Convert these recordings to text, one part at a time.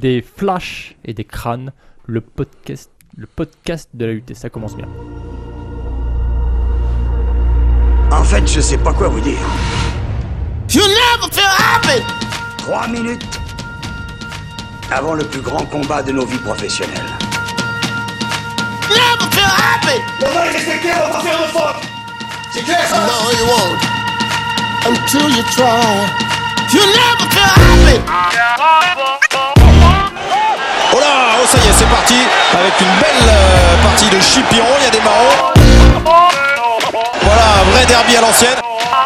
des flashs et des crânes, le podcast de la lutte. Ça commence bien. En fait, je sais pas quoi vous dire. You never feel happy. 3 minutes avant le plus grand combat de nos vies professionnelles. Never feel happy. On va les respecter, on va faire le fuck. C'est clair ça? No, you won't. Until you try. You never feel happy. Oh là, oh ça y est, c'est parti. Avec une belle partie de Chipion, il y a des marrons. Voilà, un vrai derby à l'ancienne.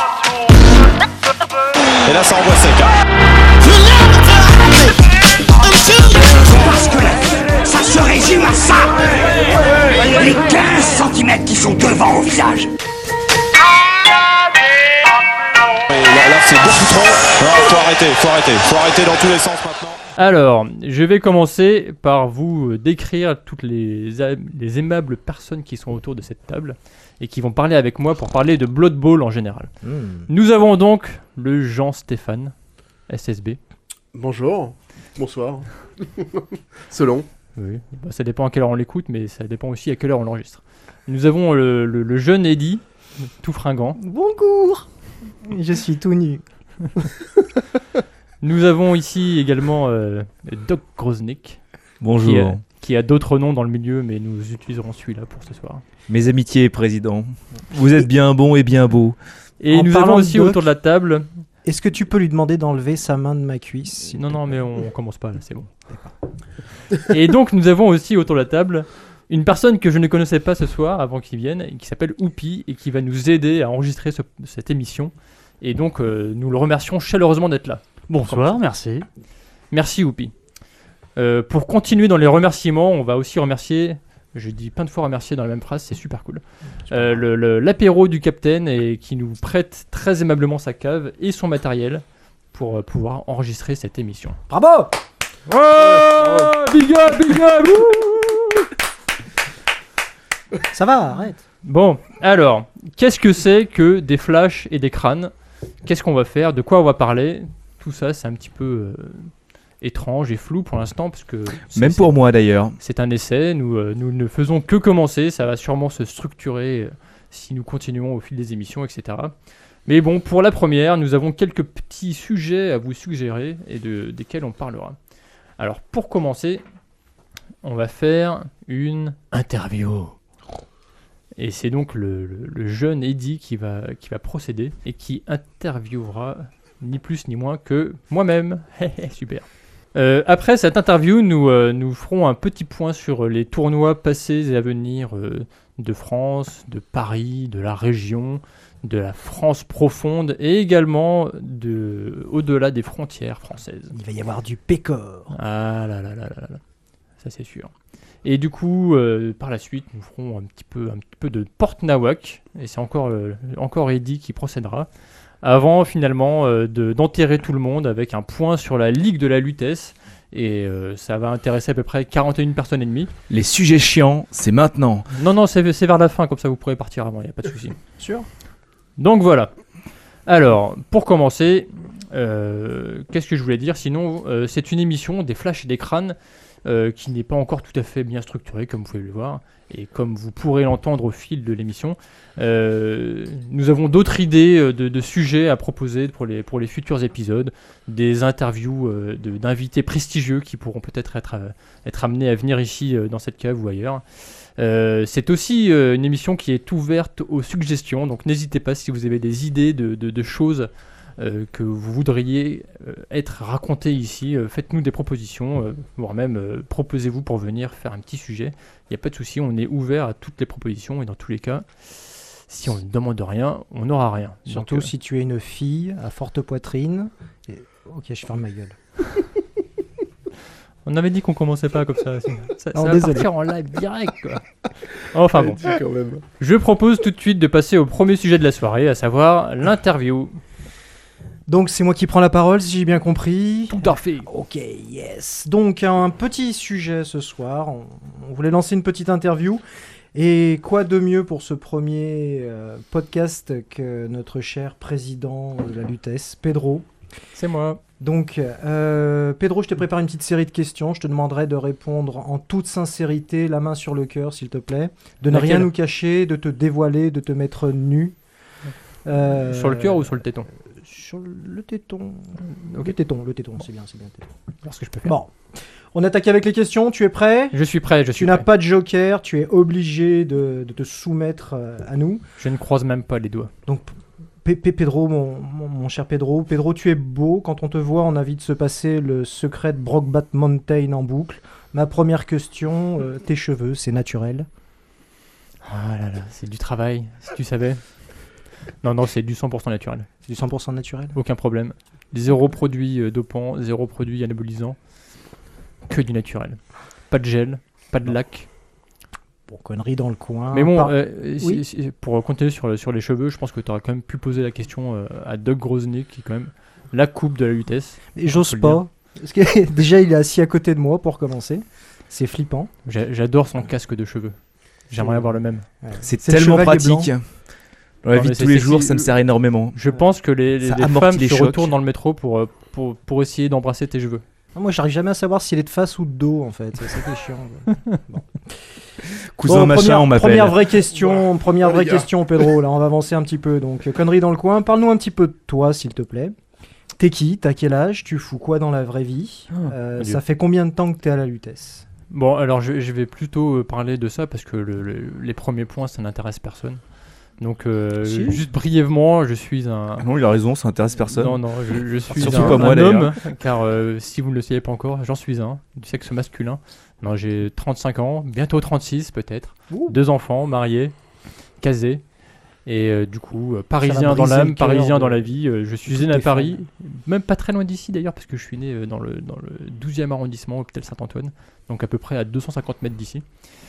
Et là, ça envoie sec. You never feel happy. Until you Parce que ça se résume à ça. Les 15 centimètres qui sont devant au visage. Et là c'est beaucoup trop. Non, faut arrêter dans tous les sens maintenant. Alors, je vais commencer par vous décrire toutes les aimables personnes qui sont autour de cette table et qui vont parler avec moi pour parler de Blood Bowl en général. Nous avons donc le Jean-Stéphane, SSB. Bonjour, bonsoir. Selon. Oui, bah, ça dépend à quelle heure on l'écoute, mais ça dépend aussi à quelle heure on l'enregistre. Nous avons le jeune Eddy, tout fringant. Bonjour. Je suis tout nu. Nous avons ici également Doc Groznik. Bonjour. Qui a d'autres noms dans le milieu, mais nous utiliserons celui-là pour ce soir. Mes amitiés, président. Vous êtes bien bon et bien beau. Et En nous parlant avons de aussi Doc, autour de la table... Est-ce que tu peux lui demander d'enlever sa main de ma cuisse? Non, mais on commence pas là, c'est bon. Et donc nous avons aussi autour de la table une personne que je ne connaissais pas ce soir avant qu'il vienne, et qui s'appelle Oupi et qui va nous aider à enregistrer cette émission. Et donc nous le remercions chaleureusement d'être là. Bonsoir, merci. Merci Oupi. Pour continuer dans les remerciements, on va aussi remercier, je dis plein de fois remercier dans la même phrase, c'est super cool, l'apéro du Capitaine et qui nous prête très aimablement sa cave et son matériel pour pouvoir enregistrer cette émission. Bravo. Big up, Ça va, arrête. Bon, alors, qu'est-ce que c'est que des flashs et des crânes? Qu'est-ce qu'on va faire? De quoi on va parler? Tout ça, c'est un petit peu étrange et flou pour l'instant, parce que... Même pour moi d'ailleurs. C'est un essai, nous ne faisons que commencer, ça va sûrement se structurer si nous continuons au fil des émissions, etc. Mais bon, pour la première, nous avons quelques petits sujets à vous suggérer et desquels on parlera. Alors, pour commencer, on va faire une interview. Et c'est donc le jeune Eddy qui va procéder et qui interviewera ni plus ni moins que moi-même. Super. Après cette interview, nous ferons un petit point sur les tournois passés et à venir de France, de Paris, de la région, de la France profonde et également au-delà des frontières françaises. Il va y avoir du pécor. Ah là là là là là. Ça c'est sûr. Et du coup, par la suite, nous ferons un petit peu de porte-nawak, et c'est encore Eddy qui procédera, avant finalement d'enterrer tout le monde avec un point sur la Ligue de la Lutèce, et ça va intéresser à peu près 41 personnes et demie. Les sujets chiants, c'est maintenant. Non, c'est vers la fin, comme ça vous pourrez partir avant, il n'y a pas de souci. Sûr. Donc voilà. Alors, pour commencer, qu'est-ce que je voulais dire? Sinon, c'est une émission des flashs et des crânes qui n'est pas encore tout à fait bien structurée, comme vous pouvez le voir, et comme vous pourrez l'entendre au fil de l'émission. Nous avons d'autres idées de sujets à proposer pour les futurs épisodes, des interviews d'invités prestigieux qui pourront peut-être être amenés à venir ici dans cette cave ou ailleurs. C'est aussi une émission qui est ouverte aux suggestions, donc n'hésitez pas si vous avez des idées de choses que vous voudriez être racontées ici, faites-nous des propositions, voire même proposez-vous pour venir faire un petit sujet. Il n'y a pas de souci, on est ouvert à toutes les propositions et dans tous les cas, si on ne demande rien, on n'aura rien. Surtout Donc, si tu es une fille à forte poitrine. Ok, je ferme ma gueule. on avait dit qu'on commençait pas comme ça. Ça va désolé. partir en live direct, quoi. Enfin bon. Quand même. Je propose tout de suite de passer au premier sujet de la soirée, à savoir l'interview. Donc c'est moi qui prends la parole, si j'ai bien compris. Tout à fait. Ok, yes. Donc un petit sujet ce soir. On voulait lancer une petite interview. Et quoi de mieux pour ce premier podcast que notre cher président de la Lutèce, Pedro. C'est moi. Donc, Pedro, je te prépare une petite série de questions. Je te demanderai de répondre en toute sincérité, la main sur le cœur, s'il te plaît. De ne Laquelle rien nous cacher, de te dévoiler, de te mettre nu. Sur le cœur ou sur le téton? Sur le téton. Ok. Le téton, c'est bien, téton. Alors, ce que je peux faire. Bon, on attaque avec les questions. Tu es prêt? Je suis prêt, Tu n'as pas de joker, tu es obligé de te soumettre à nous. Je ne croise même pas les doigts. Donc, Pedro, mon cher Pedro. Pedro, tu es beau. Quand on te voit, on a envie de se passer le secret de Brokeback Mountain en boucle. Ma première question, tes cheveux, c'est naturel? Ah là là, c'est du travail, si tu savais. Non, c'est du 100% naturel. C'est du 100% naturel? Aucun problème. Zéro produit dopant, zéro produit anabolisant. Que du naturel. Pas de gel, pas de lac. Bon, connerie dans le coin. Mais bon, Oui. pour continuer sur les cheveux, je pense que tu aurais quand même pu poser la question à Doug Grozny, qui est quand même la coupe de la Lutèce. Et j'ose Faut le pas. Parce que déjà, il est assis à côté de moi pour commencer. C'est flippant. J'adore son casque de cheveux. J'aimerais avoir le même. Ouais. C'est C'est le tellement chevalier pratique. Dans la Non, vie mais de tous les c'est- jours, c'est- ça me sert énormément. Je pense que les Ça femmes amortit les se chocs. retournent dans le métro pour essayer d'embrasser tes cheveux. Ah, moi, j'arrive jamais à savoir s'il est de face ou de dos, en fait. C'est ça qui est chiant. Cousin Bon, machin, on m'appelle. Première vraie question, Oh, les gars. Pedro. Là, on va avancer un petit peu. Donc, connerie dans le coin. Parle-nous un petit peu de toi, s'il te plaît. T'es qui? T'as quel âge? Tu fous quoi dans la vraie vie? mon Dieu. Ça fait combien de temps que t'es à la Lutèce? Bon, alors je vais plutôt parler de ça parce que les premiers points, ça n'intéresse personne. Donc, Si. juste brièvement, je suis un... Ah non, il a raison, ça intéresse personne. Non, je suis Surtout un, pas moi, un d'ailleurs. homme, car si vous ne le savez pas encore, j'en suis un, du sexe masculin. Non, j'ai 35 ans, bientôt 36 peut-être, Ouh. 2 enfants, mariés, casés, et du coup, parisien dans briser l'âme, le cœur parisien de- dans la vie. Je suis toutes né à tes Paris, fans. même pas très loin d'ici d'ailleurs, parce que je suis né dans le 12e arrondissement, hôpital Saint-Antoine, donc à peu près à 250 mètres d'ici.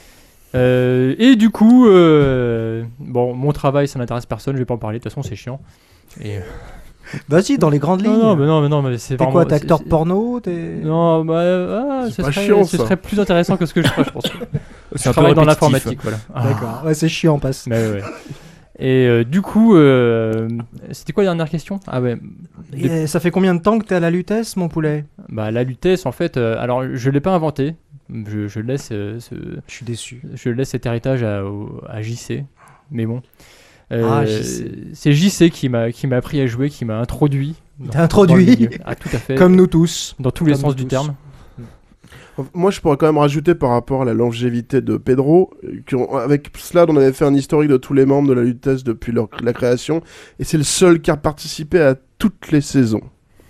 Et du coup, bon, mon travail, ça n'intéresse personne, je vais pas en parler, de toute façon, c'est chiant. Et, Vas-y, dans les grandes lignes. non, mais c'est T'es vraiment. quoi? T'es acteur c'est- de porno? T'es... Non, C'est ce pas serait, chiant, ce ça. serait plus intéressant que ce que je ferais, je pense. C'est Je un peu travaille dans répétitif. l'informatique, voilà. D'accord. Ouais, c'est chiant, passe. Mais ouais. Et du coup, c'était quoi la dernière question? Ah ouais. Et ça fait combien de temps que t'es à la Lutèce, mon poulet? Bah la Lutèce, en fait, alors je l'ai pas inventé. Je laisse Je suis déçu. cet héritage à JC. Mais bon. JC. C'est JC qui m'a appris à jouer, qui m'a introduit. T'as introduit dans le milieu. Ah, tout à fait. Comme nous tous. Dans tous les Comme sens nous du tous. terme. Moi, je pourrais quand même rajouter par rapport à la longévité de Pedro, avec Slad, on avait fait un historique de tous les membres de la Lutèce depuis la création, et c'est le seul qui a participé à toutes les saisons.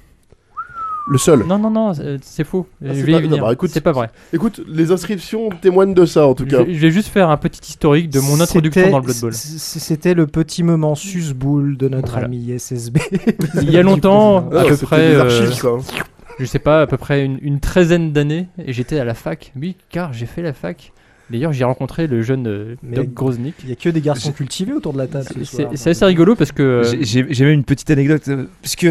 Le seul. Non, c'est faux. Ah, Je c'est vais pas- y venir. non, bah, écoute, C'est pas vrai. Écoute, les inscriptions témoignent de ça, en tout cas. Je vais juste faire un petit historique de mon introduction C'était- dans le Blood Bowl. C'était le petit moment susboule de notre Voilà. ami SSB. Il y a longtemps, Ah, à peu c'était près, des archives, ça. je sais pas, à peu près une trentaine d'années, et j'étais à la fac. Oui, car j'ai fait la fac. D'ailleurs, j'ai rencontré le jeune Mais- Doug Grozny. Il y a que des garçons cultivés autour de la table ce soir. C'est assez rigolo parce que J'ai même une petite anecdote, puisque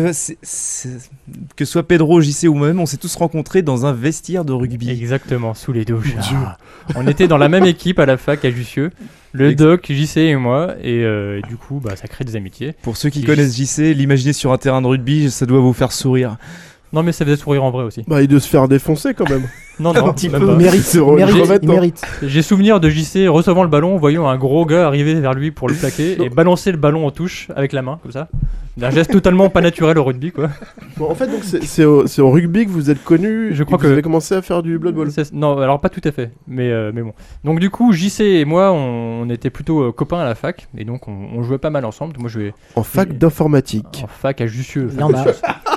que ce soit Pedro, JC ou moi-même, on s'est tous rencontrés dans un vestiaire de rugby. exactement, sous les douches. On était dans la même équipe à la fac à Jussieu, le Doc, JC et moi, et du coup, bah, ça crée des amitiés. Pour ceux qui Et connaissent JC, l'imaginer sur un terrain de rugby, ça doit vous faire sourire. Non, mais ça faisait sourire en vrai aussi. Bah, il doit se faire défoncer quand même. Non, Un non, petit même peu. pas. Mérite, C'est vrai, mérite, crevette, il hein. mérite. J'ai souvenir de JC recevant le ballon, voyant un gros gars arriver vers lui pour le plaquer et balancer le ballon en touche avec la main, comme ça. Un geste totalement pas naturel au rugby, quoi. Bon, en fait, donc c'est au rugby que vous êtes connu. Je crois vous que- avez commencé à faire du Blood Bowl. Non, alors pas tout à fait, mais bon. Donc du coup, JC et moi, on était plutôt copains à la fac, et donc on jouait pas mal ensemble. Moi, je jouais En fac d'informatique. en fac à Jussieu. Il y en a.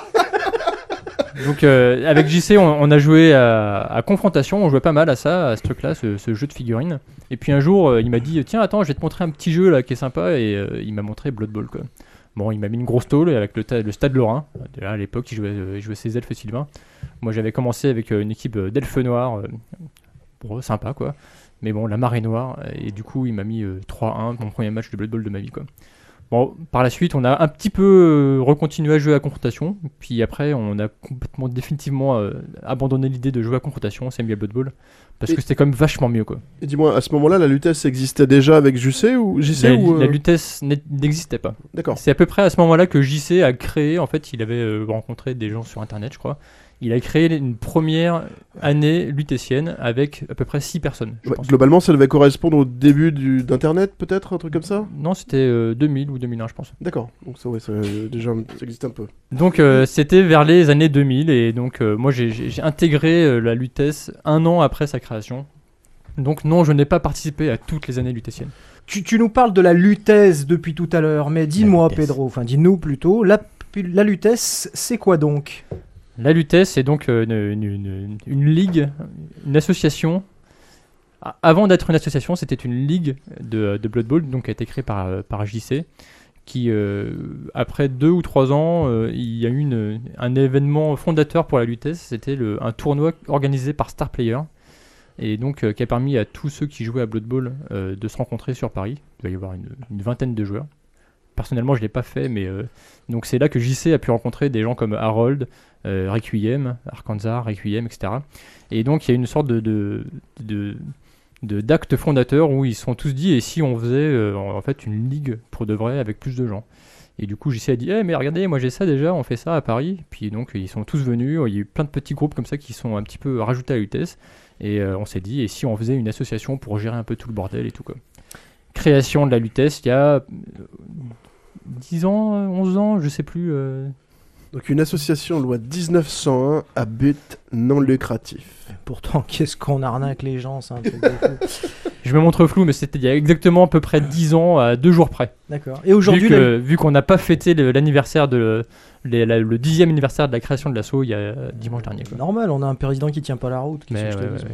Donc avec JC, on a joué à Confrontation, on jouait pas mal à ça, à ce truc-là, ce jeu de figurines. Et puis un jour, il m'a dit, tiens, attends, je vais te montrer un petit jeu là qui est sympa, et il m'a montré Blood Bowl, quoi. Bon, il m'a mis une grosse tôle avec le Stade Lorrain. Déjà, à l'époque, il jouait ses elfes Sylvain. Moi, j'avais commencé avec une équipe d'elfes noirs, bon, sympa, quoi. Mais bon, la marée noire, et du coup, il m'a mis 3-1, mon premier match de Blood Bowl de ma vie, quoi. Bon, par la suite, on a un petit peu recontinué à jouer à confrontation, puis après, on a complètement, définitivement abandonné l'idée de jouer à confrontation, c'est mieux à Blood Bowl, parce que c'était quand même vachement mieux, quoi. Et dis-moi, à ce moment-là, la Lutèce existait déjà avec JC ou La Lutèce n'existait pas. D'accord. C'est à peu près à ce moment-là que JC a créé, en fait, il avait rencontré des gens sur Internet, je crois. Il a créé une première année lutétienne avec à peu près 6 personnes, je pense. Globalement, ça devait correspondre au début d'Internet, peut-être, un truc comme ça ? Non, c'était 2000 ou 2001, je pense. D'accord, donc ça, déjà, ça existe un peu. Donc c'était vers les années 2000, et donc moi j'ai intégré la Lutèce 1 an après sa création. Donc non, je n'ai pas participé à toutes les années lutétiennes. Tu nous parles de la Lutèce depuis tout à l'heure, mais dis-moi Pedro, enfin dis-nous plutôt, la Lutèce, c'est quoi donc ? La Lutèce, c'est donc une ligue, une association. Avant d'être une association, c'était une ligue de Blood Bowl, donc qui a été créée par JC, qui, après 2 ou 3 ans, il y a eu un événement fondateur pour la Lutèce, c'était un tournoi organisé par Star Player, et donc qui a permis à tous ceux qui jouaient à Blood Bowl de se rencontrer sur Paris. Il va y avoir une vingtaine de joueurs. Personnellement, je ne l'ai pas fait, mais donc c'est là que JC a pu rencontrer des gens comme Harold, Requiem, Arkansas, Requiem, etc. Et donc il y a une sorte d'acte fondateur où ils se sont tous dit, et si on faisait en fait une ligue pour de vrai avec plus de gens. Et du coup JC a dit, mais regardez, moi j'ai ça déjà, on fait ça à Paris. Puis donc ils sont tous venus, il y a eu plein de petits groupes comme ça qui sont un petit peu rajoutés à la Lutèce. Et on s'est dit, et si on faisait une association pour gérer un peu tout le bordel et tout, quoi. Création de la Lutèce il y a 10 ans, 11 ans, je sais plus. Donc une association loi 1901 à but non lucratif. Pourtant, qu'est-ce qu'on arnaque les gens, c'est un truc de fou. Je me montre flou, mais c'était il y a exactement à peu près 10 ans, à 2 jours près. D'accord. Et aujourd'hui, vu qu'on n'a pas fêté l'anniversaire le 10e anniversaire de la création de l'asso il y a dimanche dernier. Quoi. Normal, on a un président qui tient pas la route. Mais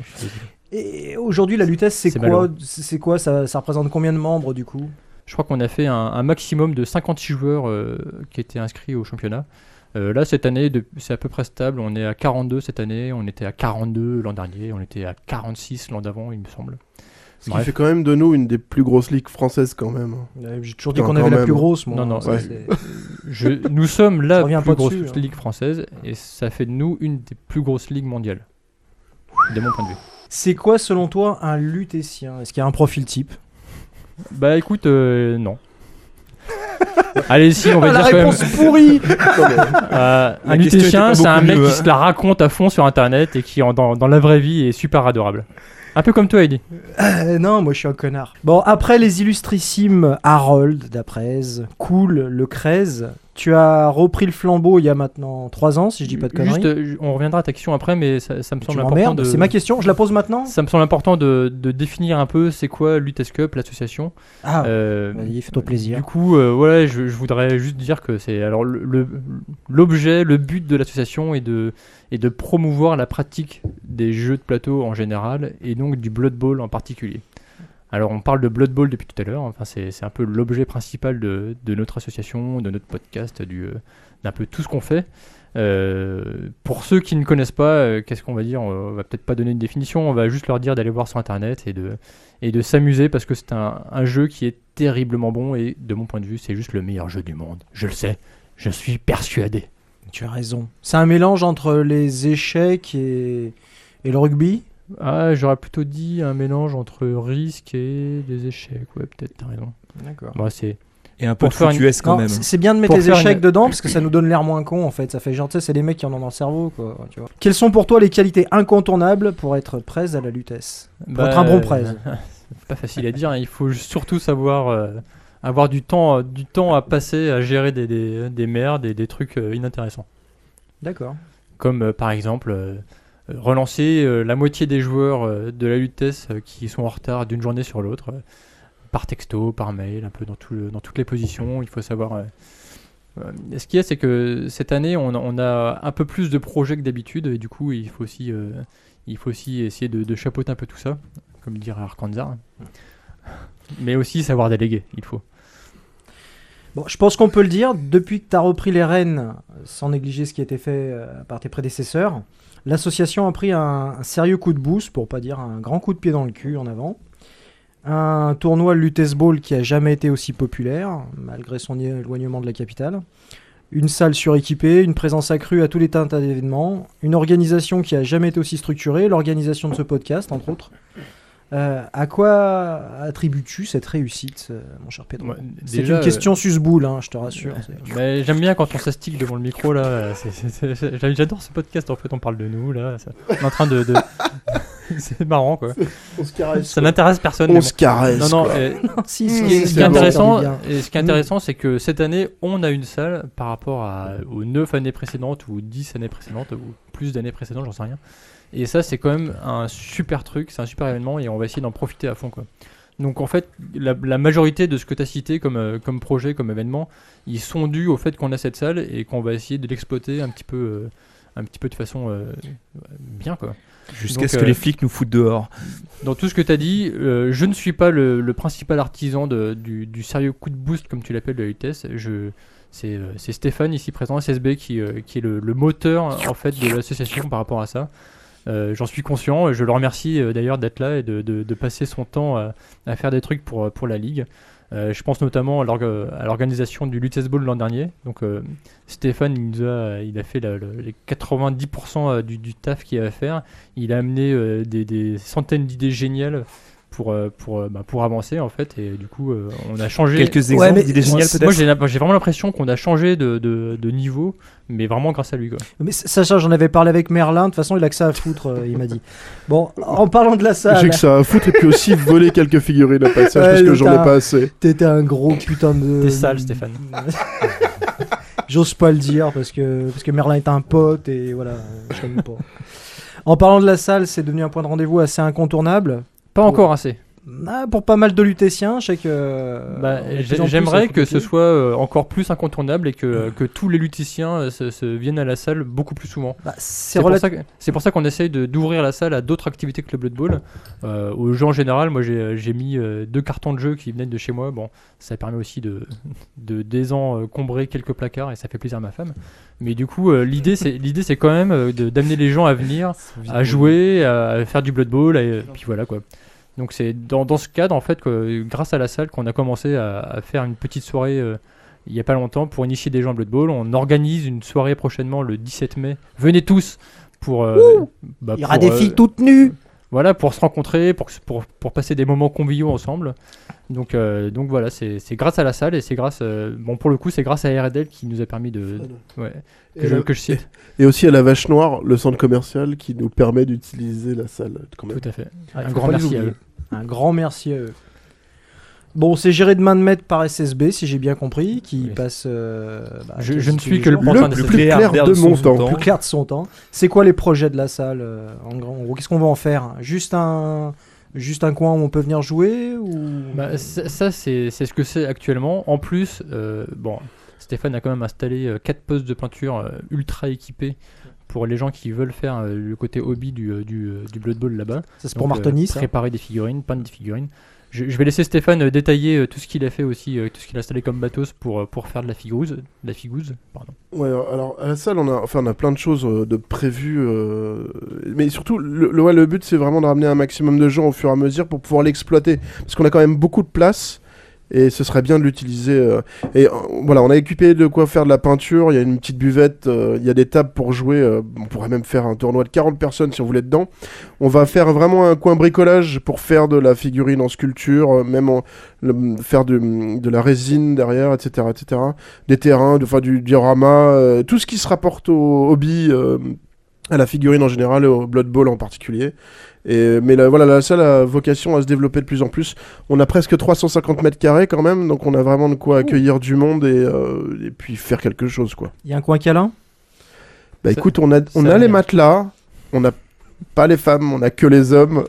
et aujourd'hui, la Lutèce, c'est quoi, ça représente combien de membres du coup ? Je crois qu'on a fait un maximum de 56 joueurs qui étaient inscrits au championnat. Là, cette année, c'est à peu près stable. On est à 42 cette année, on était à 42 l'an dernier, on était à 46 l'an d'avant, il me semble. Ce qui fait quand même de nous une des plus grosses ligues françaises quand même. J'ai toujours dit qu'on avait la plus grosse, moi. Non, nous sommes la plus grosse ligue hein. française et ça fait de nous une des plus grosses ligues mondiales, de mon point de vue. C'est quoi, selon toi, un lutétien ? Est-ce qu'il y a un profil type ? Bah écoute, non. Allez, si, on va dire la réponse pourrie. Un lutétien, c'est un mec qui se la raconte à fond sur Internet et qui, dans la vraie vie, est super adorable. Un peu comme toi, Eddie. Non, moi je suis un connard. Bon, après les illustrissimes Harold, Daprez, Cool, Le Crez, tu as repris le flambeau il y a maintenant 3 ans, si je dis pas de conneries. Juste, on reviendra à ta question après, mais ça me semble important de... C'est ma question, je la pose maintenant. Ça me semble important de définir un peu c'est quoi Lutèce Cup, l'association. Ah, vas-y, fais-toi plaisir. Du coup, voilà, je voudrais juste dire que c'est... Alors, l'objet, le but de l'association est de promouvoir la pratique des jeux de plateau en général, et donc du Blood Bowl en particulier. Alors on parle de Blood Bowl depuis tout à l'heure, enfin, c'est un peu l'objet principal de notre association, de notre podcast, d'un peu tout ce qu'on fait. Pour ceux qui ne connaissent pas, qu'est-ce qu'on va dire ? On va peut-être pas donner une définition, on va juste leur dire d'aller voir sur Internet et de s'amuser parce que c'est un jeu qui est terriblement bon et de mon point de vue c'est juste le meilleur jeu du monde. Je le sais, je suis persuadé. Tu as raison. C'est un mélange entre les échecs et le rugby ? Ah, j'aurais plutôt dit un mélange entre risque et des échecs. Ouais, peut-être, t'as raison. D'accord. Bon, c'est... Et un peu de foot US quand même. C'est bien de mettre les échecs dedans parce que ça nous donne l'air moins con en fait. Ça fait genre, tu sais, c'est les mecs qui en ont dans le cerveau quoi. Tu vois. Quelles sont pour toi les qualités incontournables pour être prêt à la Lutèce ? Pour être un bon prêt. C'est pas facile à dire. Hein. Il faut surtout savoir avoir du temps à passer à gérer des merdes et des trucs inintéressants. D'accord. Comme par exemple relancer la moitié des joueurs de la Lutèce qui sont en retard d'une journée sur l'autre. Par texto, par mail, un peu dans toutes les positions. Il faut savoir. Ce qu'il y a, c'est que cette année, on a un peu plus de projets que d'habitude, et du coup, il faut aussi essayer de chapeauter un peu tout ça, comme dirait Arkansas. Mais aussi savoir déléguer, il faut. Bon, je pense qu'on peut le dire, depuis que tu as repris les rênes, sans négliger ce qui a été fait par tes prédécesseurs, l'association a pris un sérieux coup de boost, pour pas dire un grand coup de pied dans le cul en avant. Un tournoi Lutèce Ball qui a jamais été aussi populaire, malgré son éloignement de la capitale. Une salle suréquipée, une présence accrue à tous les tas d'événements, une organisation qui a jamais été aussi structurée, l'organisation de ce podcast, entre autres. À quoi attribues-tu cette réussite, mon cher Pedro ? C'est une question susboule, hein, je te rassure. Mais j'aime bien quand on s'astique devant le micro là. J'adore ce podcast. En fait, on parle de nous là. On est en train de... C'est marrant quoi. On se caresse. Ça n'intéresse personne. On se caresse. Non. Ce qui est intéressant, c'est que cette année, on a une salle par rapport aux 9 années précédentes ou 10 années précédentes ou plus d'années précédentes, j'en sais rien. Et ça, c'est quand même un super truc, c'est un super événement et on va essayer d'en profiter à fond, quoi. Donc en fait, la majorité de ce que tu as cité comme projet, comme événement, ils sont dus au fait qu'on a cette salle et qu'on va essayer de l'exploiter un petit peu de façon bien, quoi. Jusqu'à ce que les flics nous foutent dehors. Dans tout ce que tu as dit, je ne suis pas le principal artisan du sérieux coup de boost, comme tu l'appelles, de la vitesse. C'est Stéphane, ici présent, SSB, qui est le moteur en fait, de l'association par rapport à ça. J'en suis conscient, je le remercie d'ailleurs d'être là et de passer son temps à faire des trucs pour la Ligue. Je pense notamment à l'organisation du Lutèce Ball l'an dernier. Donc Stéphane, il a fait les 90% du taf qu'il y a à faire. Il a amené des centaines d'idées géniales pour avancer en fait, et du coup on a changé quelques exemples d'idées géniales peut-être. Moi j'ai vraiment l'impression qu'on a changé de niveau, mais vraiment grâce à lui, quoi. Mais Sacha, j'en avais parlé avec Merlin, de toute façon il a que ça à foutre, il m'a dit. Bon, en parlant de la salle, j'ai que ça à foutre, et puis aussi voler quelques figurines au passage parce que j'en ai pas assez. T'étais un gros putain de... T'es sale, Stéphane. J'ose pas le dire parce que Merlin est un pote et voilà, je t'aime pas. En parlant de la salle, c'est devenu un point de rendez-vous assez incontournable. Pas encore assez. Pour pas mal de lutétiens, je sais que... j'aimerais que ce soit encore plus incontournable et que tous les lutétiens viennent à la salle beaucoup plus souvent. C'est pour ça qu'on essaye d'ouvrir la salle à d'autres activités que le Blood Bowl. Aux gens en général, moi j'ai mis 2 cartons de jeu qui venaient de chez moi. Bon, ça permet aussi de désencombrer quelques placards et ça fait plaisir à ma femme. Mais du coup, l'idée c'est quand même d'amener les gens à venir, à jouer, à faire du Blood Bowl, et puis voilà, quoi. Donc c'est dans ce cadre en fait que grâce à la salle qu'on a commencé à faire une petite soirée il n'y a pas longtemps pour initier des gens à Blood Bowl. On organise une soirée prochainement le 17 mai. Venez tous pour... il y aura des filles toutes nues. Voilà, pour se rencontrer, pour passer des moments conviviaux ensemble. Donc voilà, c'est grâce à la salle et c'est grâce... pour le coup, c'est grâce à RDL qui nous a permis que je cite. Et aussi à la Vache Noire, le centre commercial qui nous permet d'utiliser la salle. Quand même. Tout à fait. Un grand merci à eux. Un grand merci à eux. Bon, c'est géré de main de maître par SSB, si j'ai bien compris, qui passe... je ne suis que le plus clair de mon temps. Le plus clair de son temps. C'est quoi les projets de la salle en gros, qu'est-ce qu'on va en faire ? Juste un coin où on peut venir jouer ou... Ça, c'est ce que c'est actuellement. En plus, Stéphane a quand même installé 4 postes de peinture ultra équipés pour les gens qui veulent faire le côté hobby du Blood Bowl là-bas. Ça, c'est pour Martonis. Préparer des figurines, peindre des figurines. Je vais laisser Stéphane détailler tout ce qu'il a fait aussi, tout ce qu'il a installé comme matos pour faire de la figouze. Pardon. Ouais, alors à la salle, on a plein de choses de prévues, mais surtout, le but c'est vraiment de ramener un maximum de gens au fur et à mesure pour pouvoir l'exploiter, parce qu'on a quand même beaucoup de place. Et ce serait bien de l'utiliser. Voilà, on a équipé de quoi faire de la peinture. Il y a une petite buvette, il y a des tables pour jouer. On pourrait même faire un tournoi de 40 personnes si on voulait dedans. On va faire vraiment un coin bricolage pour faire de la figurine en sculpture, faire de la résine derrière, etc., etc. Des terrains, du diorama, tout ce qui se rapporte au hobby, à la figurine en général et au Blood Bowl en particulier. Mais la salle a vocation à se développer de plus en plus. On a presque 350 mètres carrés quand même, donc on a vraiment de quoi accueillir du monde et puis faire quelque chose, quoi. Il y a un coin câlin ? Écoute, on a les matelas, on n'a pas les femmes, on a que les hommes.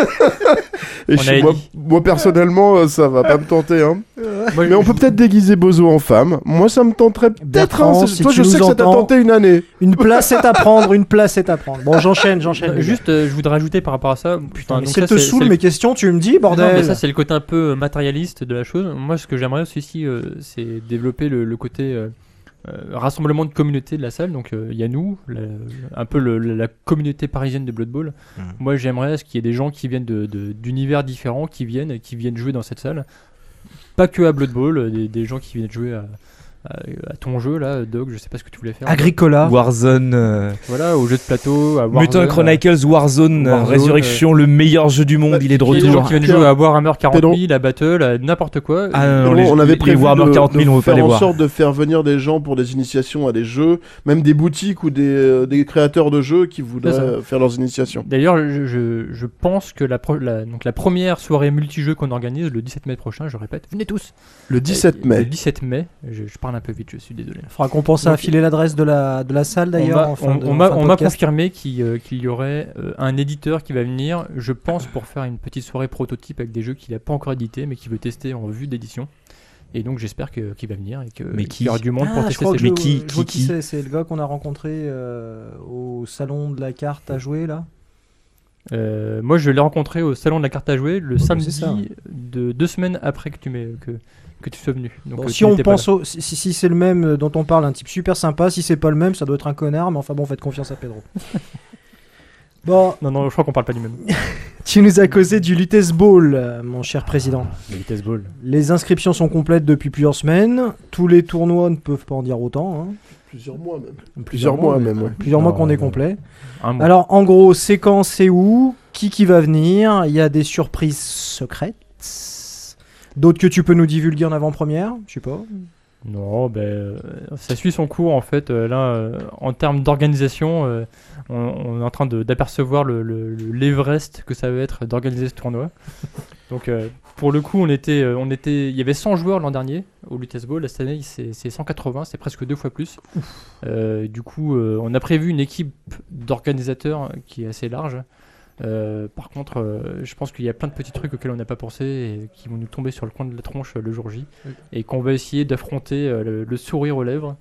Et moi personnellement, ça va pas me tenter, hein. Mais on peut peut-être déguiser Bozo en femme. Moi, ça me tenterait peut-être. Toi, je sais que ça t'a tenté une année. Une place est à prendre, Bon, j'enchaîne. Juste, je voudrais rajouter par rapport à ça. Putain, mais si elle te saoule mes questions, tu me dis, bordel. Non, mais ça, c'est le côté un peu matérialiste de la chose. Moi, ce que j'aimerais aussi, c'est développer le côté rassemblement de communauté de la salle. Donc il y a nous, un peu la communauté parisienne de Blood Bowl. Moi j'aimerais qu'il y ait des gens qui viennent d'univers différents, qui viennent jouer dans cette salle. Pas que à Blood Bowl, des gens qui viennent jouer à ton jeu là, Dog, je sais pas ce que tu voulais faire. Agricola. Warzone. Voilà, au jeu de plateau, à Warzone. Mutant Chronicles, Warzone, Résurrection, le meilleur jeu du monde, il est de Des gens retour. qui viennent jouer à Warhammer 40 000, à Battle, à n'importe quoi. On avait prévu Warhammer 40 000, on veut pas faire les en voir. sorte de faire venir des gens pour des initiations à des jeux, même des boutiques ou des créateurs de jeux qui voudraient faire leurs initiations. D'ailleurs, je pense que la première soirée multijeux qu'on organise le 17 mai prochain, je répète, venez tous. Le 17 mai. Le 17 mai, je parle un peu vite, je suis désolé. Il faudra qu'on pense à filer l'adresse de la salle d'ailleurs. On m'a confirmé qu'il y aurait un éditeur qui va venir, je pense, pour faire une petite soirée prototype avec des jeux qu'il n'a pas encore édités mais qu'il veut tester en vue d'édition. Et donc j'espère qu'il va venir et qu'il y aura du monde pour tester ces jeux. Mais qui c'est le gars qu'on a rencontré au salon de la carte à jouer là. Moi je l'ai rencontré au salon de la carte à jouer le samedi ça, ouais. de 2 semaines après que tu sois venu. Donc, bon, si on pense si c'est le même dont on parle, un type super sympa, si c'est pas le même, ça doit être un connard, mais enfin bon, faites confiance à Pedro. Bon. Non, je crois qu'on parle pas du même. Tu nous as causé du Lutèce Ball, mon cher président. Le Lutèce Ball. Les inscriptions sont complètes depuis plusieurs semaines. Tous les tournois ne peuvent pas en dire autant. Hein. Plusieurs mois même. Plusieurs mois même. Ouais. Plusieurs mois qu'on est complet. Alors, en gros, c'est quand, c'est où, qui va venir. Il y a des surprises secrètes. D'autres que tu peux nous divulguer en avant-première, je sais pas. Non, ça suit son cours en fait. En termes d'organisation, on est en train d'apercevoir l'Everest que ça va être d'organiser ce tournoi. Donc, pour le coup, il y avait 100 joueurs l'an dernier au Lutèce Ball. Cette année, c'est 180, c'est presque 2 fois plus. Du coup, on a prévu une équipe d'organisateurs qui est assez large. Par contre, je pense qu'il y a plein de petits trucs auxquels on n'a pas pensé et qui vont nous tomber sur le coin de la tronche le jour J et qu'on va essayer d'affronter le sourire aux lèvres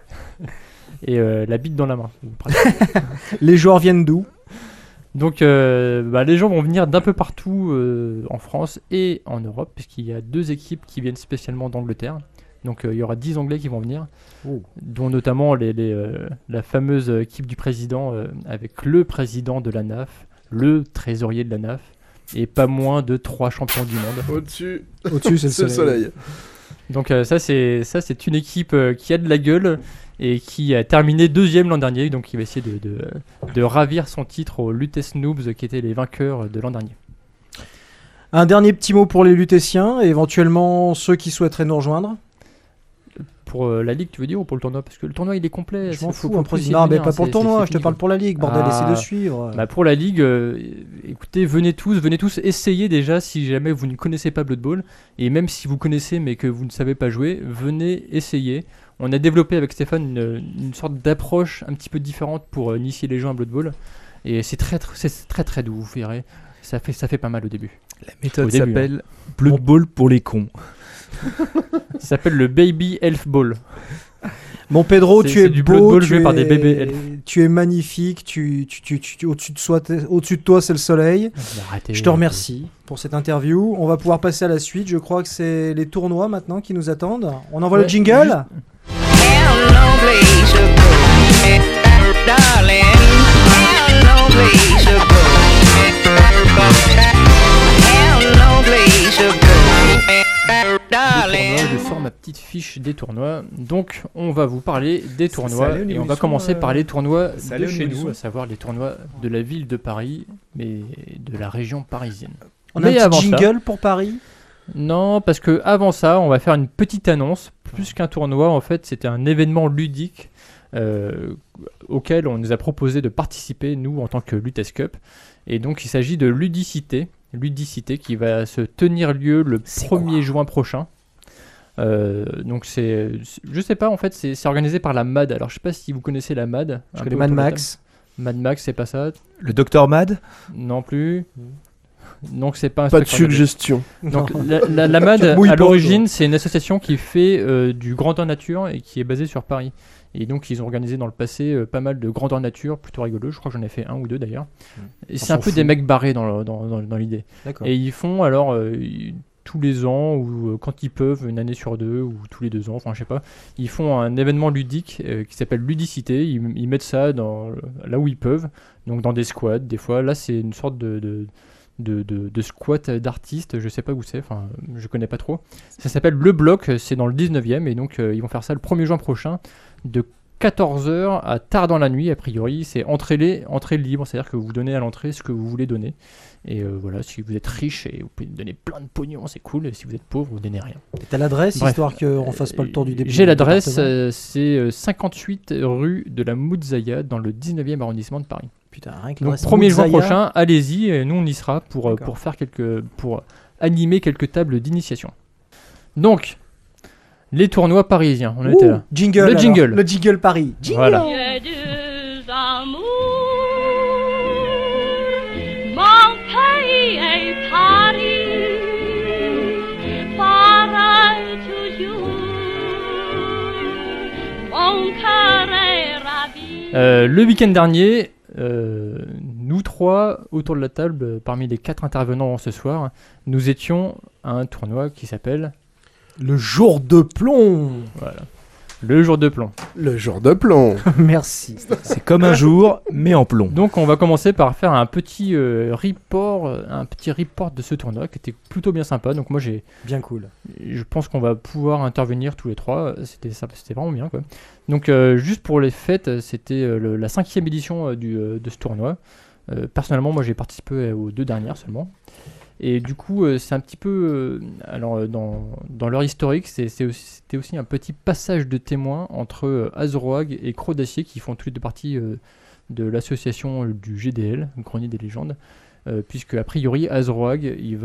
et la bite dans la main. Les joueurs viennent d'où ? Donc les gens vont venir d'un peu partout en France et en Europe puisqu'il y a 2 équipes qui viennent spécialement d'Angleterre. Donc il y aura 10 Anglais qui vont venir, dont notamment la fameuse équipe du président avec le président de la NAF, le trésorier de la NAF et pas moins de 3 champions du monde. Au-dessus c'est le soleil. Donc ça c'est une équipe qui a de la gueule et qui a terminé 2e l'an dernier, donc il va essayer de ravir son titre aux Lutèce Noobs qui étaient les vainqueurs de l'an dernier. Un dernier petit mot pour les Lutéciens et éventuellement ceux qui souhaiteraient nous rejoindre. Pour la ligue, tu veux dire, ou pour le tournoi ? Parce que le tournoi, il est complet. Je m'en fous. Non, mais pas pour le tournoi. Je te parle pour la ligue. Bordel, essaie de suivre. Pour la ligue, écoutez, venez tous, essayez déjà si jamais vous ne connaissez pas Blood Bowl. Et même si vous connaissez mais que vous ne savez pas jouer, venez essayer. On a développé avec Stéphane une sorte d'approche un petit peu différente pour initier les gens à Blood Bowl. Et c'est très très doux, vous verrez. Ça fait pas mal au début. La méthode s'appelle Blood Bowl pour les cons. Ça s'appelle le Baby Elf Ball. Mon Pedro, tu es du beau, Blood Bowl joué par des bébés elfes. Tu es magnifique, au-dessus de toi c'est le soleil. Je te remercie pour cette interview. On va pouvoir passer à la suite. Je crois que c'est les tournois maintenant qui nous attendent. On envoie le jingle. Je sors ma petite fiche des tournois. Donc, on va vous parler des tournois et on va commencer par les tournois de chez nous, à savoir les tournois de la ville de Paris, mais de la région parisienne. On a un petit jingle pour Paris ? Non, parce que avant ça, on va faire une petite annonce. Plus qu'un tournoi, en fait, c'était un événement ludique auquel on nous a proposé de participer, nous, en tant que Lutèce Cup. Et donc, il s'agit de Ludicité qui va se tenir lieu le 1er juin prochain. Donc je sais pas, en fait c'est organisé par la MAD. Alors je sais pas si vous connaissez la MAD. Je connais Mad Max. Mad Max, c'est pas ça. Le Dr Mad ? Non plus. Donc c'est pas un pas de suggestion. Donc la MAD à l'origine c'est une association qui fait du grandeur nature et qui est basée sur Paris. Et donc ils ont organisé dans le passé pas mal de grandeur nature plutôt rigolo. Je crois que j'en ai fait 1 ou 2 d'ailleurs. Et c'est un peu des mecs barrés dans l'idée. D'accord. Et ils font alors tous les ans ou quand ils peuvent, une année sur 2 ou tous les 2 ans, enfin je sais pas. Ils font un événement ludique qui s'appelle Ludicité. Ils mettent ça là où ils peuvent, donc dans des squats des fois. Là c'est une sorte de squat d'artistes, je sais pas où c'est, enfin je connais pas trop. Ça s'appelle Le Bloc, c'est dans le 19e et donc ils vont faire ça le 1er juin prochain de 14h à tard dans la nuit. A priori c'est entrée libre, c'est-à-dire que vous donnez à l'entrée ce que vous voulez donner. Et voilà, si vous êtes riche et vous pouvez donner plein de pognon, c'est cool. Et si vous êtes pauvre, vous donnez rien. Et t'as l'adresse, Bref. histoire qu'on fasse pas le tour du début. J'ai l'adresse, c'est 58 rue de la Moutzaïa dans le 19e arrondissement de Paris. Putain, rien que Donc l'adresse 1er juin Moutzaïa. prochain, allez-y, et nous on y sera D'accord. pour animer quelques tables d'initiation. Donc, les tournois parisiens, on était là. Jingle. Le alors. jingle. Le jingle Paris. Jingle. Voilà. J'ai deux amours, mon pays est Paris, pareil toujours, mon cœur est ravi. Le week-end dernier, nous trois, autour de la table, parmi les 4 intervenants ce soir, nous étions à un tournoi qui s'appelle Le jour de plomb. le Jour de Plomb. Le jour de plomb. Merci. C'est comme un jour, mais en plomb. Donc on va commencer par faire un petit report de ce tournoi qui était plutôt bien sympa. Donc moi Bien cool. je pense qu'on va pouvoir intervenir tous les trois. C'était vraiment bien quoi. Donc juste pour les fêtes, c'était la 5e édition de ce tournoi. Personnellement, moi j'ai participé aux 2 dernières seulement. Et du coup, c'est un petit peu... dans leur historique, c'était aussi un petit passage de témoin entre Azroag et Croc d'Acier, qui font tous les 2 parties de l'association du GDL, Grenier des légendes, puisque a priori, Azroag, il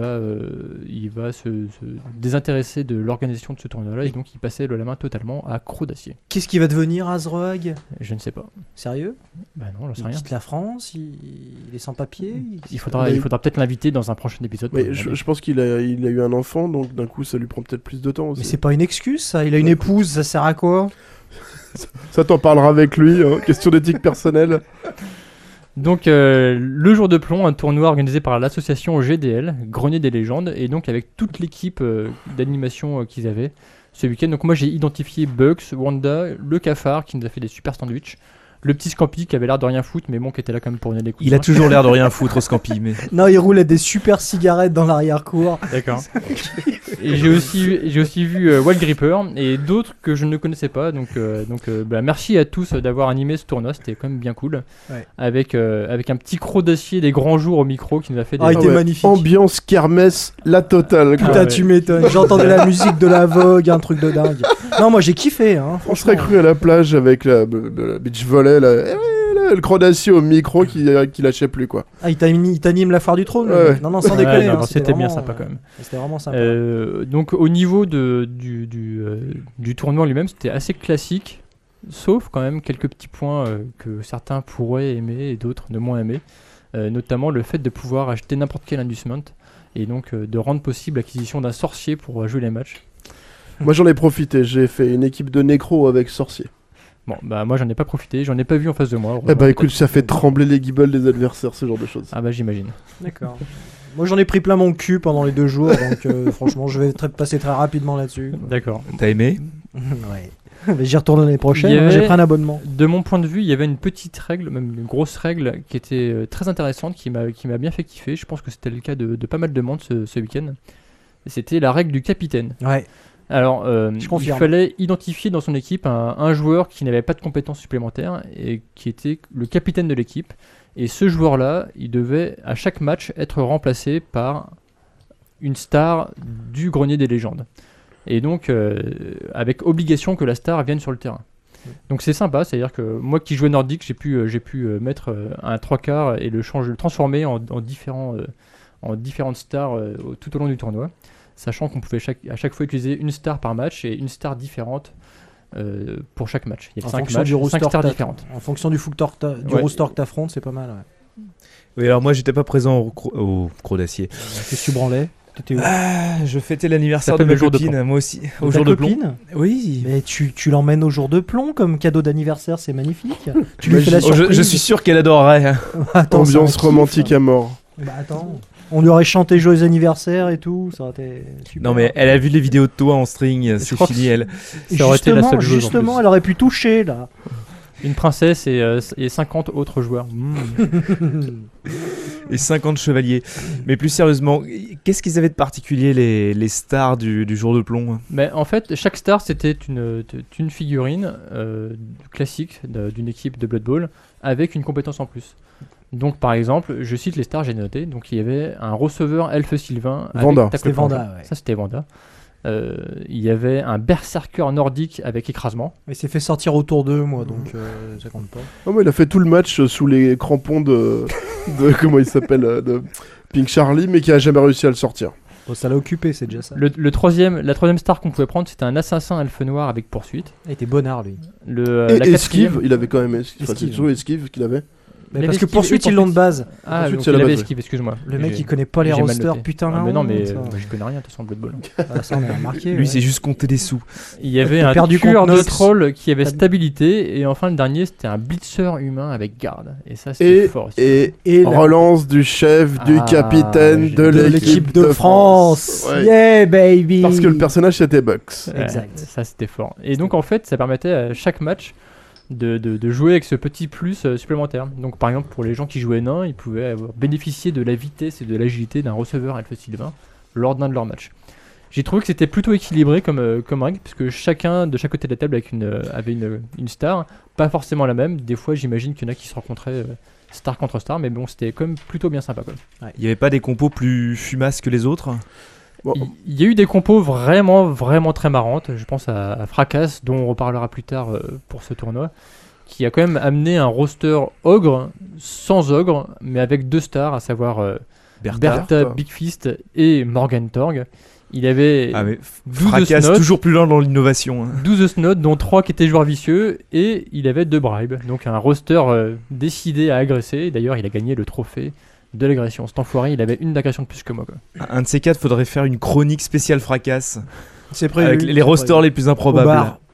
va se désintéresser de l'organisation de ce tournoi-là, et donc il passait la main totalement à Croc d'Acier. Qu'est-ce qui va devenir Azroag? Je ne sais pas. Sérieux? Bah non, j'en sais Il rien. quitte la France, il est sans papier. Il faudra peut-être l'inviter dans un prochain épisode. pour Mais lui je demander. pense qu'il a eu un enfant, donc d'un coup ça lui prend peut-être plus de temps aussi. Mais c'est pas une excuse ça, il a une épouse, ça sert à quoi? Ça t'en parlera avec lui, hein. Question d'éthique personnelle. Donc le Jour de Plomb, un tournoi organisé par l'association GDL, Grenier des légendes, et donc avec toute l'équipe d'animation qu'ils avaient ce week-end. Donc moi j'ai identifié Bugs, Wanda, le Cafard qui nous a fait des super sandwichs, le petit Scampi qui avait l'air de rien foutre mais bon qui était là quand même pour donner des coups Il de a main. toujours l'air de rien foutre, Scampi, mais... Non, il roulait des super cigarettes dans l'arrière-cour. D'accord. Et j'ai aussi vu Wild Gripper et d'autres que je ne connaissais pas. Donc merci à tous d'avoir animé ce tournoi, c'était quand même bien cool. Ouais. Avec un petit Croc d'Acier des grands jours au micro qui nous a fait des... Ah, il était magnifique. Ambiance kermesse, la totale. quoi. Putain, ouais. tu m'étonnes. J'entendais la musique de la Vogue, un truc de dingue. Non, moi j'ai kiffé, hein, On serait franchement. cru à la plage avec la beach volley, le Croc d'Acier au micro qui lâchait plus quoi. Ah, il t'anime la foire du trône. le Ouais. mec. Non, sans Ouais, déconner. non, hein, c'était bien vraiment, sympa quand même. C'était vraiment sympa. Donc au niveau du tournoi lui-même, c'était assez classique, sauf quand même quelques petits points que certains pourraient aimer et d'autres ne moins aimer, notamment le fait de pouvoir acheter n'importe quel inducement et donc de rendre possible l'acquisition d'un sorcier pour jouer les matchs. Moi j'en ai profité, j'ai fait une équipe de nécro avec sorcier. Bon, bah moi j'en ai pas profité, j'en ai pas vu en face de moi. Eh bah écoute, ça fait trembler les guibbles des adversaires, ce genre de choses. Ah bah j'imagine. D'accord. Moi j'en ai pris plein mon cul pendant les 2 jours, donc franchement je vais passer très rapidement là-dessus. D'accord. T'as aimé? Ouais. Mais j'y retourne l'année prochaine, Il y hein, j'ai avait- pris un abonnement. De mon point de vue, il y avait une petite règle, même une grosse règle, qui était très intéressante, qui m'a bien fait kiffer. Je pense que c'était le cas de pas mal de monde ce week-end. C'était la règle du capitaine. Ouais. Alors, Je il confirme. fallait identifier dans son équipe un joueur qui n'avait pas de compétences supplémentaires et qui était le capitaine de l'équipe. Et ce joueur-là, il devait à chaque match être remplacé par une star du Grenier des légendes. Et donc, avec obligation que la star vienne sur le terrain. Donc c'est sympa, c'est-à-dire que moi qui jouais nordique, j'ai pu mettre un 3/4 et le transformer en différentes stars tout au long du tournoi. Sachant qu'on pouvait à chaque fois utiliser une star par match et une star différente pour chaque match. Il y En avait 5 fonction matchs, du 5 rooster stars que différentes. En fonction du Ouais. rooster que t'affrontes, c'est pas mal. Ouais. Oui, alors moi j'étais pas présent au Croc d'Acier. Qu'est-ce que tu branlais? T'étais où? Ah, je fêtais l'anniversaire Ça de ma s'appelle le jour de copine, plomb. moi aussi. Au Ta jour de plomb. copine? Oui. Mais tu l'emmènes au jour de plomb comme cadeau d'anniversaire, c'est magnifique. Tu lui fais la Oh, surprise. je suis sûr qu'elle adorerait. hein. Attends, ça Ambiance va, romantique kiffe. à mort. Bah attends, on lui aurait chanté joyeux anniversaire et tout, ça aurait été super. Non, mais elle a vu les vidéos de toi en string, c'est crois que fini, elle. Ça aurait été la seule joueuse. en Justement, plus. elle aurait pu toucher là. Une princesse et 50 autres joueurs. Et 50 chevaliers. Mais plus sérieusement, qu'est-ce qu'ils avaient de particulier, les stars du jour de plomb? Mais en fait, chaque star c'était une figurine classique d'une équipe de Blood Bowl avec une compétence en plus. Donc par exemple, je cite les stars, j'ai noté. Donc il y avait un receveur elfe sylvain. Vanda. Avec C'était tackle Vanda, plongeon. ouais. Ça c'était Vanda. Il y avait un berserker nordique avec écrasement. Il s'est fait sortir autour d'eux, moi, donc ça compte pas. Oh, mais il a fait tout le match sous les crampons de comment il s'appelle de Pink Charlie, mais qui a jamais réussi à le sortir. Bon, ça l'a occupé, c'est déjà ça. La troisième star qu'on pouvait prendre, c'était un assassin elfe noir avec poursuite. Il était bonnard, lui. Et La esquive, quatrième- il avait quand même esquive. Enfin, Esquive. c'est toujours esquive qu'il avait. Mais Il parce avait que esquive poursuite, et ils l'ont de base. Ah, Ensuite, donc c'est il la avait base, esquive, excuse-moi. Le mec, J'ai- il connaît pas les j'ai mal rosters, noté. putain, Ah, la mais non, honte, mais ça. je connais rien de toute façon de Blood Bowl. Ah, ça, on a remarqué. Lui, c'est juste compter des sous. Il y avait T'as un perdu tueur contre de Nox. troll qui avait T'as- stabilité, et enfin le dernier c'était un blitzer humain avec garde. Et ça c'était fort aussi. Et Et la- relance du chef, du Ah, capitaine j'ai- de de l'équipe de France. Ouais. Yeah, baby. Parce que le personnage c'était Bucks. Ouais, Exact. ça c'était fort. Et donc en fait ça permettait à chaque match de jouer avec ce petit plus supplémentaire. Donc par exemple pour les gens qui jouaient nain, ils pouvaient bénéficier de la vitesse et de l'agilité d'un receveur elfe sylvain lors d'un de leurs matchs. J'ai trouvé que c'était plutôt équilibré comme règle, puisque chacun de chaque côté de la table avait une star, pas forcément la même. Des fois j'imagine qu'il y en a qui se rencontraient star contre star, mais bon c'était quand même plutôt bien sympa quoi. Il n'y avait pas des compos plus fumasses que les autres? Bon, Il y a eu des compos vraiment très marrantes. Je pense à Fracas, dont on reparlera plus tard pour ce tournoi, qui a quand même amené un roster ogre, sans ogre, mais avec 2 stars, à savoir Bertha Big Fist et Morgan Torg. Il avait Ah, mais 12 Fracas, snots, toujours plus loin dans l'innovation. 12 snots, dont 3 qui étaient joueurs vicieux, et il avait 2 bribes. Donc un roster décidé à agresser. D'ailleurs, il a gagné le trophée de l'agression. Cet enfoiré, il avait une agression de plus que moi, quoi. Un de ces quatre, faudrait faire une chronique spéciale Fracas. C'est prévu. Avec les rosters les plus improbables. Au bar.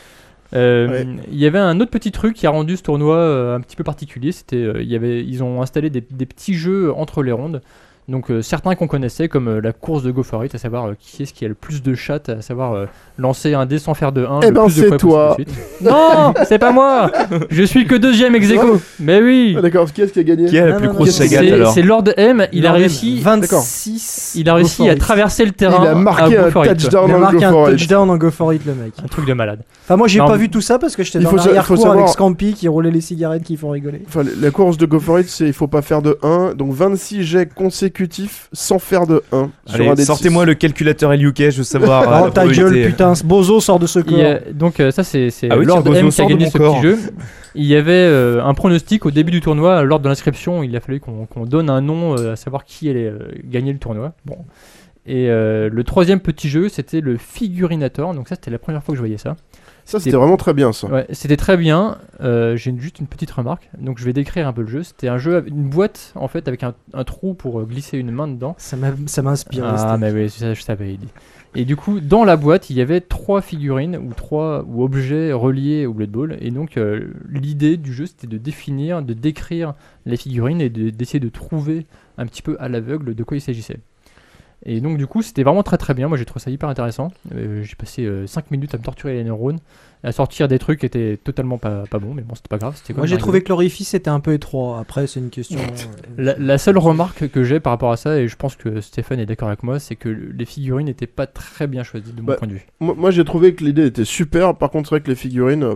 Ouais. Il y avait un autre petit truc qui a rendu ce tournoi un petit peu particulier. C'était, ils ont installé des petits jeux entre les rondes. Donc certains qu'on connaissait comme la course de Go For It, à savoir qui est-ce qui a le plus de chattes, à savoir lancer un dé sans faire de 1. Eh le ben, plus de c'est fois toi. possible de suite. Non, c'est pas moi. Je suis que 2ème ex aequo. Mais oui. Ah, d'accord, qui est-ce qui a gagné? Qui a la Non, plus non, grosse non, sagate alors? C'est Lord M. Il a réussi. 26. Il a réussi Go For à It. traverser le terrain. Il a marqué à Go un For It, quoi. touchdown Il a en marqué Go un For It. touchdown en Go For It, le mec. Un truc de malade. Enfin, moi, j'ai Non, pas mais- vu tout ça parce que j'étais Il dans faut l'arrière-cour savoir- avec Scampi qui roulait les cigarettes qui font rigoler. Enfin, la course de Go For It, c'est il faut pas faire de 1, donc 26 jets consécutifs sans faire de 1. sur un Allez, dé de sortez-moi 6. le calculateur LUK, je veux savoir. Oh, la ta gueule, probabilité. putain, ce bozo sort de ce corps. Donc ça c'est Ah oui, Lord tiens, Bozo M qui a sort de gagné mon ce corps. petit jeu. Il y avait un pronostic au début du tournoi. Lors de l'inscription, il a fallu qu'on donne un nom, à savoir qui allait gagner le tournoi. Bon. Et le troisième petit jeu, c'était le Figurinator. Donc ça, c'était la première fois que je voyais ça. Ça, c'était vraiment très bien, ça. Ouais, c'était très bien. J'ai juste une petite remarque. Donc je vais décrire un peu le jeu. C'était un jeu, une boîte en fait avec un trou pour glisser une main dedans. Ça m'inspire. Ah, mais oui, ça, je savais. Il dit. Et du coup, dans la boîte, il y avait 3 figurines ou objets reliés au Blood Bowl. Et donc, l'idée du jeu, c'était de définir, de décrire les figurines et d'essayer de trouver un petit peu à l'aveugle de quoi il s'agissait. Et donc, du coup, c'était vraiment très très bien. Moi, j'ai trouvé ça hyper intéressant. J'ai passé 5 minutes à me torturer les neurones, à sortir des trucs qui étaient totalement pas bons, mais bon, c'était pas grave. C'était quand Moi, même j'ai rigolo. trouvé que l'orifice était un peu étroit. Après, c'est une question. La seule remarque que j'ai par rapport à ça, et je pense que Stéphane est d'accord avec moi, c'est que les figurines n'étaient pas très bien choisies de mon Bah, point de vue. Moi, j'ai trouvé que l'idée était super. Par contre, c'est vrai que les figurines.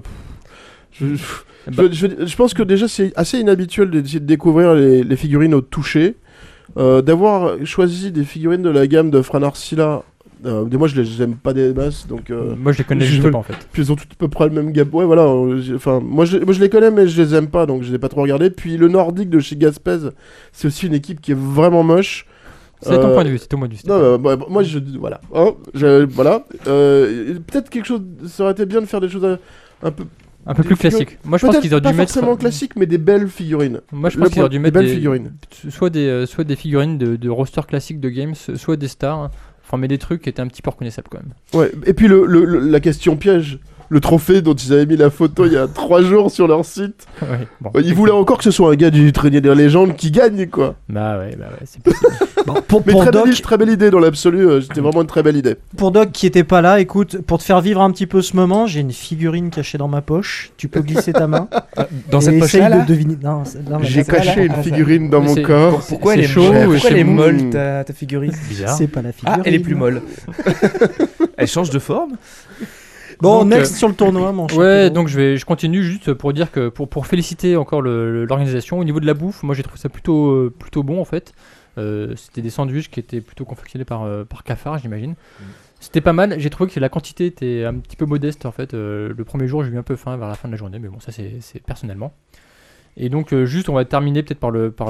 Bah. Je pense que déjà, c'est assez inhabituel d'essayer de découvrir les figurines au toucher. D'avoir choisi des figurines de la gamme de Fran Arsila. Moi, je les aime pas des masses, donc. Moi, je les connais je juste veux- pas en fait. Puis ils ont toutes à peu près le même gamme. Ouais, voilà. Enfin, moi, je les connais, mais je les aime pas, donc je les ai pas trop regardés. Puis le Nordique de chez Gaspez, c'est aussi une équipe qui est vraiment moche. C'est ton point de vue, c'est ton point de vue. Stéphane. Non, moi, voilà. Hein, voilà. Peut-être quelque chose. Ça aurait été bien de faire des choses un peu. Un peu des plus figurines- classique. Moi, je pense Peut-être qu'ils auraient pas dû mettre. forcément classiques, mais des belles figurines. Moi, je pense qu'ils auraient dû mettre des belles figurines. soit des figurines de roster classique de games, soit des stars. Enfin, mais des trucs qui étaient un petit peu reconnaissables quand même. Ouais. Et puis la question piège. le trophée dont ils avaient mis la photo il y a 3 jours sur leur site. Ouais, bon. Ils voulaient encore que ce soit un gars du traînier des légendes qui gagne, quoi. Bah ouais, c'est possible. Bon, pour Mais Doc, très belle idée dans l'absolu, c'était vraiment une très belle idée. pour Doc qui était pas là, écoute, pour te faire vivre un petit peu ce moment, j'ai une figurine cachée dans ma poche. Tu peux glisser ta main. Dans et cette essaye poche-là, là de deviner. Non, non, mais J'ai c'est pas caché la- une figurine dans Mais mon c'est- corps. pourquoi c'est elle est chaud, molle c'est Pourquoi elle est mou. molle ta figurine Bizarre. C'est pas la figurine. Ah, elle est plus molle. Elle change de forme. Bon, Donc, next sur le tournoi, mon cher Ouais, Pedro. donc je continue juste pour dire que pour féliciter encore l'organisation au niveau de la bouffe, moi j'ai trouvé ça plutôt bon en fait. C'était des sandwichs qui étaient plutôt confectionnés par Cafard, j'imagine. C'était pas mal. J'ai trouvé que la quantité était un petit peu modeste en fait. Le premier jour, j'ai eu un peu faim vers la fin de la journée, mais bon, ça c'est personnellement. Et donc juste, on va terminer peut-être par le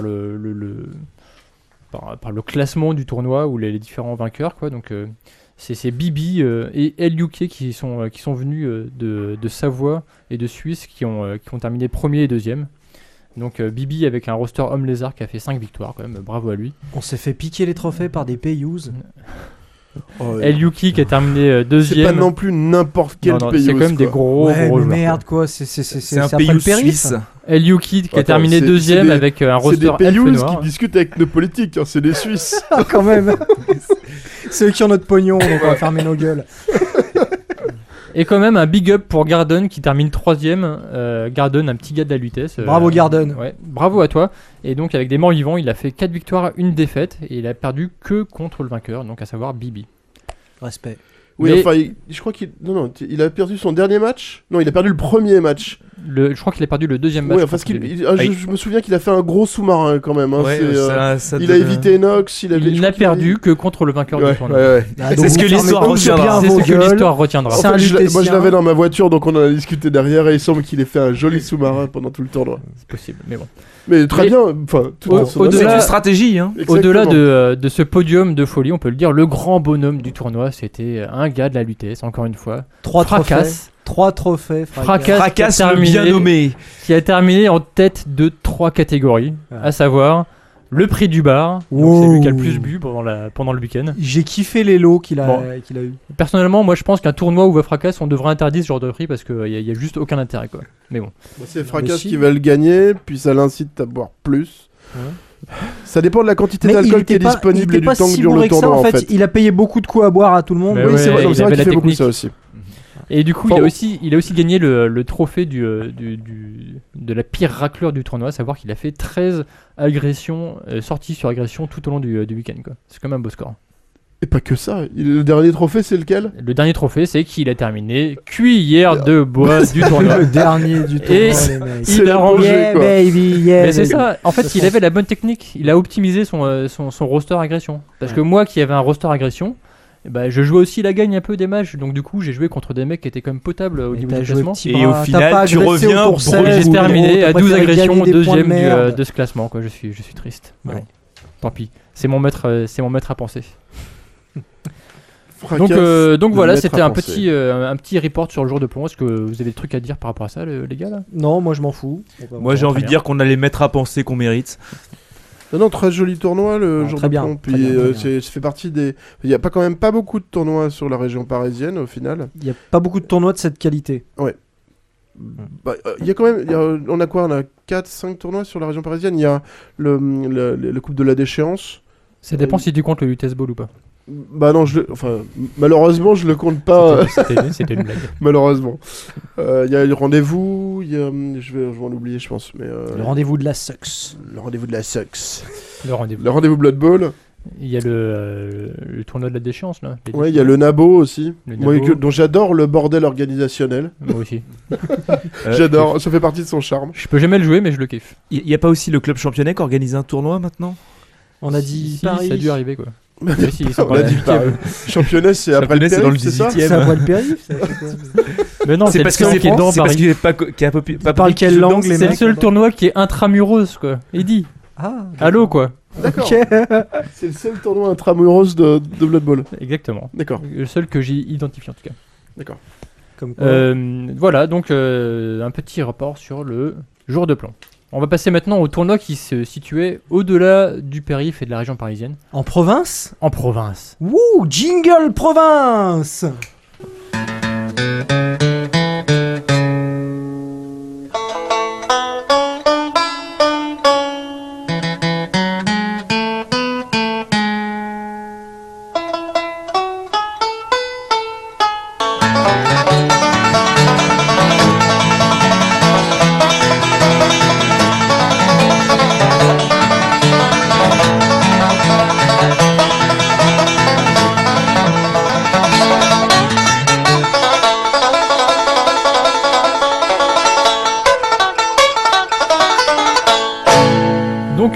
classement du tournoi ou les différents vainqueurs quoi. Donc c'est Bibi et El UK qui sont venus de Savoie et de Suisse qui ont terminé premier et deuxième. Donc Bibi avec un roster homme lézard qui a fait 5 victoires quand même, bravo à lui. On s'est fait piquer les trophées par des payous. El Yuki qui a terminé C'est deuxième. pas non plus n'importe quel Non, pays. c'est quand même des gros Ouais, gros mais joueurs, merde, quoi. C'est C'est un après pays le périph'. suisse. El Yuki qui a Attends, terminé c'est deuxième des- avec un C'est des roster elfe payous noir. qui discutent avec nos politiques, hein, c'est des Suisses. Ah, quand même. C'est eux qui ont notre pognon, donc on va fermer nos gueules. Et quand même un big up pour Garden qui termine troisième. Garden, un petit gars de la Lutèce. Bravo, Garden. Ouais, bravo à toi. Et donc avec des morts vivants, il a fait 4 victoires, une défaite et il a perdu que contre le vainqueur, donc à savoir Bibi. Respect. Oui, Mais- enfin, je crois il a perdu son dernier match. Non, il a perdu le premier match. Je crois qu'il a perdu le deuxième match. Ouais, parce contre qu'il, Bibi. je me souviens qu'il a fait un gros sous-marin quand même. Hein, Ouais, c'est, ça il a donne- évité Enox. Il n'a perdu que contre le vainqueur Ouais, du tournoi. ouais. Ah, C'est donc ce vous que fermez l'histoire donc retiendra. bien C'est vos ce que gueules. l'histoire retiendra. C'est En un fait, moi je Lutétien. l'avais dans ma voiture, donc on en a discuté derrière et il semble qu'il ait fait un joli sous-marin pendant tout le tournoi. C'est possible, mais bon. Mais très Mais- bien, enfin, tout Au- dans son au-delà- C'est honneur. une stratégie, hein. Au-delà Exactement. de ce podium de folie, on peut le dire, le grand bonhomme du tournoi, c'était un gars de la Lutèce, encore une fois. 3 trophées. Fracasse. 3 trophées. Fracasse. Fracasse qui a le bien terminé- nommé. Qui a terminé en tête de 3 catégories, à savoir le prix du bar, donc c'est Wow. lui qui a le plus bu pendant le week-end. J'ai kiffé les lots qu'il a, Bon. qu'il a eu. Personnellement, moi je pense qu'un tournoi où va fracasse, on devrait interdire ce genre de prix parce qu'il y a juste aucun intérêt quoi. Mais bon. Bah, c'est Fracas Mais si. qui va le gagner, puis ça l'incite à boire plus. Ça dépend de la quantité Mais il d'alcool qui est était pas- disponible il et était du pas temps que si dure le bourré que ça, tournoi en fait. Il a payé beaucoup de coups à boire à tout le monde. Mais Oui, ouais, c'est vrai, il c'est avait vrai la qu'il fait beaucoup technique. ça aussi. Et du coup, Enfin, il a aussi gagné le trophée de la pire racleur du tournoi, à savoir qu'il a fait 13 agressions, sorties sur agression tout au long du week-end. Quoi. C'est quand même un beau score. Et pas que ça. Le dernier trophée, c'est lequel? Le dernier trophée, c'est qu'il a terminé cuillère de bois du tournoi. Le dernier du tournoi, Et les mecs. C'est il a rendu. l'apogée, Yeah, quoi. baby, yeah. Mais c'est baby. ça, en fait, il avait la bonne technique. Il a optimisé son roster agression. Parce que moi qui avais un roster agression, eh ben, je jouais aussi la gagne un peu des matchs. Donc du coup, j'ai joué contre des mecs qui étaient quand même potables au Et niveau t'as du joué classement. petit Et bras, au t'as final, pas tu agressé reviens autour brûlé. sel, Et j'ai ou terminé t'as à 12 préféré agressions, gagner des points de deuxième merde. de ce classement. Quoi. Je suis triste. Mais Ouais. bon, tant pis. C'est mon maître à penser. Fracas, Donc le voilà, maître c'était à un penser. petit report sur le jour de plomb. Est-ce que vous avez des trucs à dire par rapport à ça, les gars là? Non, moi je m'en fous. Moi, j'ai envie de dire qu'on a les mettre à penser qu'on mérite. Non, très joli tournoi le Non, jour très de bien, plomb. très Puis bien, très bien. ça fait partie des. Il y a pas quand même pas beaucoup de tournois sur la région parisienne au final. Il n'y a pas beaucoup de tournois de cette qualité. Bah, il y a quand même. On a quoi? On a 4-5 tournois sur la région parisienne. Il y a le Coupe de la Déchéance. Ça dépend si tu comptes le Lutèce Ball ou pas. Bah non, malheureusement, je le compte pas. C'était une blague. Malheureusement. Il y a le rendez-vous. Je vais en oublier, je pense. Mais Le rendez-vous de la Sucks. le rendez-vous de la Sucks. Le rendez-vous. Le rendez-vous Blood Bowl. Il y a le tournoi de la déchéance là. Les Ouais, il y a le Nabo aussi. Le Moi, Nabo. dont j'adore le bordel organisationnel. Moi aussi. J'adore, ça fait partie de son charme. Je peux jamais le jouer, mais je le kiffe. Il n'y a pas aussi le club championnet qui organise un tournoi maintenant? On a dit Si, Paris. ça a dû arriver quoi. Mais si, ils sont On dans l'a la dit 18e. Paris. Championnat, c'est après le Championnat, c'est dans le périph', c'est ça 18e. C'est à poil périph', ça, c'est quoi Mais non, C'est parce que le seul qui est dans c'est parce Paris. qu'il est pas qui a pas parlent quelle dedans, langue, les C'est le mecs, seul là-bas tournoi qui est intramuros quoi. Eddie, Ah, allô quoi. D'accord. ok. C'est le seul tournoi intramuros de Blood Bowl. Exactement. D'accord, Le seul que j'ai identifié en tout cas. d'accord. Comme quoi. Voilà, donc un petit rapport sur le jour de plomb. On va passer maintenant au tournoi qui se situait au-delà du périph' et de la région parisienne, En province en province. Wouh, jingle province.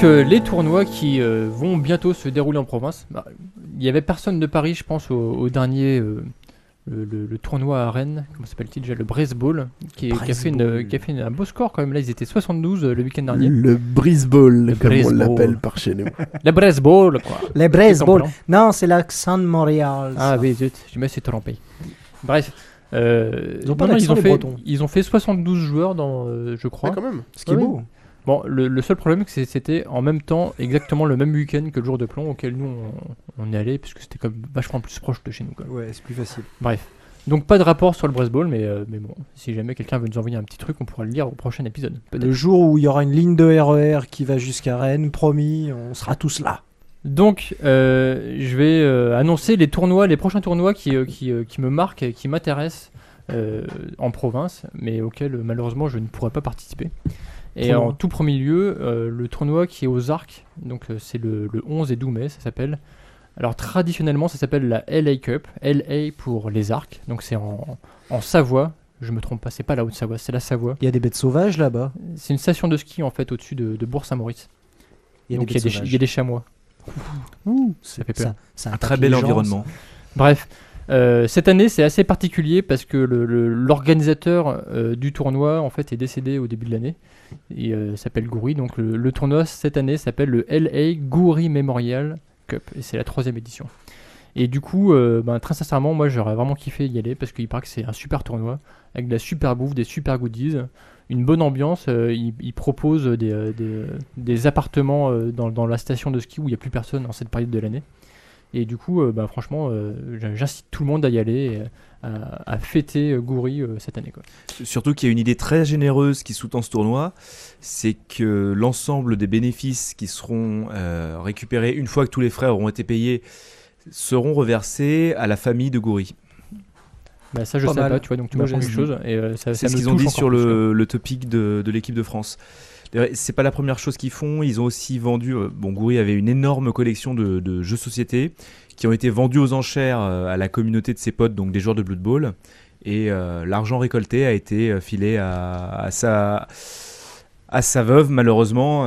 Donc les tournois qui vont bientôt se dérouler en province. Bah, il y avait personne de Paris, je pense, au dernier le tournoi à Rennes. Comment s'appelle-t-il déjà? Le Brisball, qui a fait un beau score quand même. Là, ils étaient 72 le week-end dernier. Le Brisball, comme on Brisball. l'appelle par chez nous. Le Brisball, quoi. Les Brisball. Non, c'est l'accent de Montréal. Ah oui, zut, je me suis trompé. Bref. Ils ont pas d'accent, les Bretons. Ils ont fait 72 joueurs, je crois. Ah, quand même. Ce qui est Ouais, beau. Bon, le seul problème, c'est que c'était en même temps, exactement le même week-end que le jour de plomb auquel nous on est allé, puisque c'était comme vachement plus proche de chez nous. Quoi. Ouais, c'est plus facile. Bref. Donc pas de rapport sur le Brisball, mais bon, si jamais quelqu'un veut nous envoyer un petit truc, on pourra le lire au prochain épisode. Peut-être. Le jour où il y aura une ligne de RER qui va jusqu'à Rennes, promis, on sera tous là. Donc, je vais annoncer les prochains tournois qui me marquent et qui m'intéressent en province, mais auxquels malheureusement je ne pourrai pas participer. Et en tout premier lieu, le tournoi qui est aux Arcs, donc c'est le 11 et 12 mai, ça s'appelle. Alors traditionnellement, ça s'appelle la LA Cup, LA pour les Arcs, donc c'est en Savoie. Je me trompe pas, c'est pas la Haute-Savoie, c'est la Savoie. Il y a des bêtes sauvages là-bas. C'est une station de ski en fait au-dessus de Bourg-Saint-Maurice. Donc il y a des chamois. Ça fait peur. C'est Un très bel environnement. Bref, cette année c'est assez particulier parce que l'organisateur du tournoi en fait est décédé au début de l'année. Il s'appelle Goury, donc le tournoi cette année s'appelle le LA Goury Memorial Cup et c'est la 3e édition. Et du coup, très sincèrement, moi j'aurais vraiment kiffé y aller parce qu'il paraît que c'est un super tournoi avec de la super bouffe, des super goodies, une bonne ambiance. Il propose des appartements dans la station de ski où il n'y a plus personne en cette période de l'année. Et du coup, franchement, j'incite tout le monde à y aller, à fêter Goury cette année, quoi. Surtout qu'il y a une idée très généreuse qui sous-tend ce tournoi, c'est que l'ensemble des bénéfices qui seront récupérés une fois que tous les frais auront été payés seront reversés à la famille de Goury. Bah ça je sais pas, tu vois, donc tu m'apprends quelque chose. Et ça c'est ce qu'ils ont dit sur le topic de l'équipe de France. C'est pas la première chose qu'ils font, ils ont aussi vendu, Goury avait une énorme collection de jeux société qui ont été vendus aux enchères à la communauté de ses potes, donc des joueurs de Blood Bowl, et l'argent récolté a été filé à sa veuve malheureusement,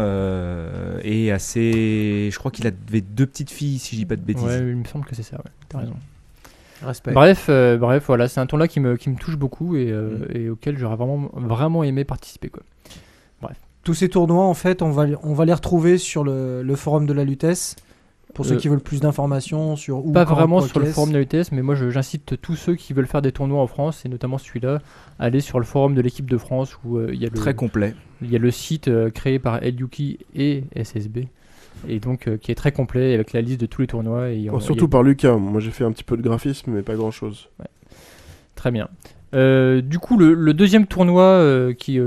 et à ses... Je crois qu'il avait 2 petites filles si je dis pas de bêtises. Ouais, il me semble que c'est ça, ouais, t'as raison. Respect. Bref, voilà, c'est un tournoi qui me touche beaucoup et auquel j'aurais vraiment aimé participer, quoi. Bref. Tous ces tournois, en fait, on va les retrouver sur le forum de la Lutèce. Pour ceux qui veulent plus d'informations sur où. Pas vraiment sur le forum de la Lutèce, mais moi j'incite tous ceux qui veulent faire des tournois en France, et notamment celui-là, à aller sur le forum de l'équipe de France où il y a très complet. Il y a le site créé parElyuki et SSB. Et donc qui est très complet avec la liste de tous les tournois. Et surtout par Lucas, moi j'ai fait un petit peu de graphisme mais pas grand chose. Ouais. Très bien. Du coup le deuxième tournoi qui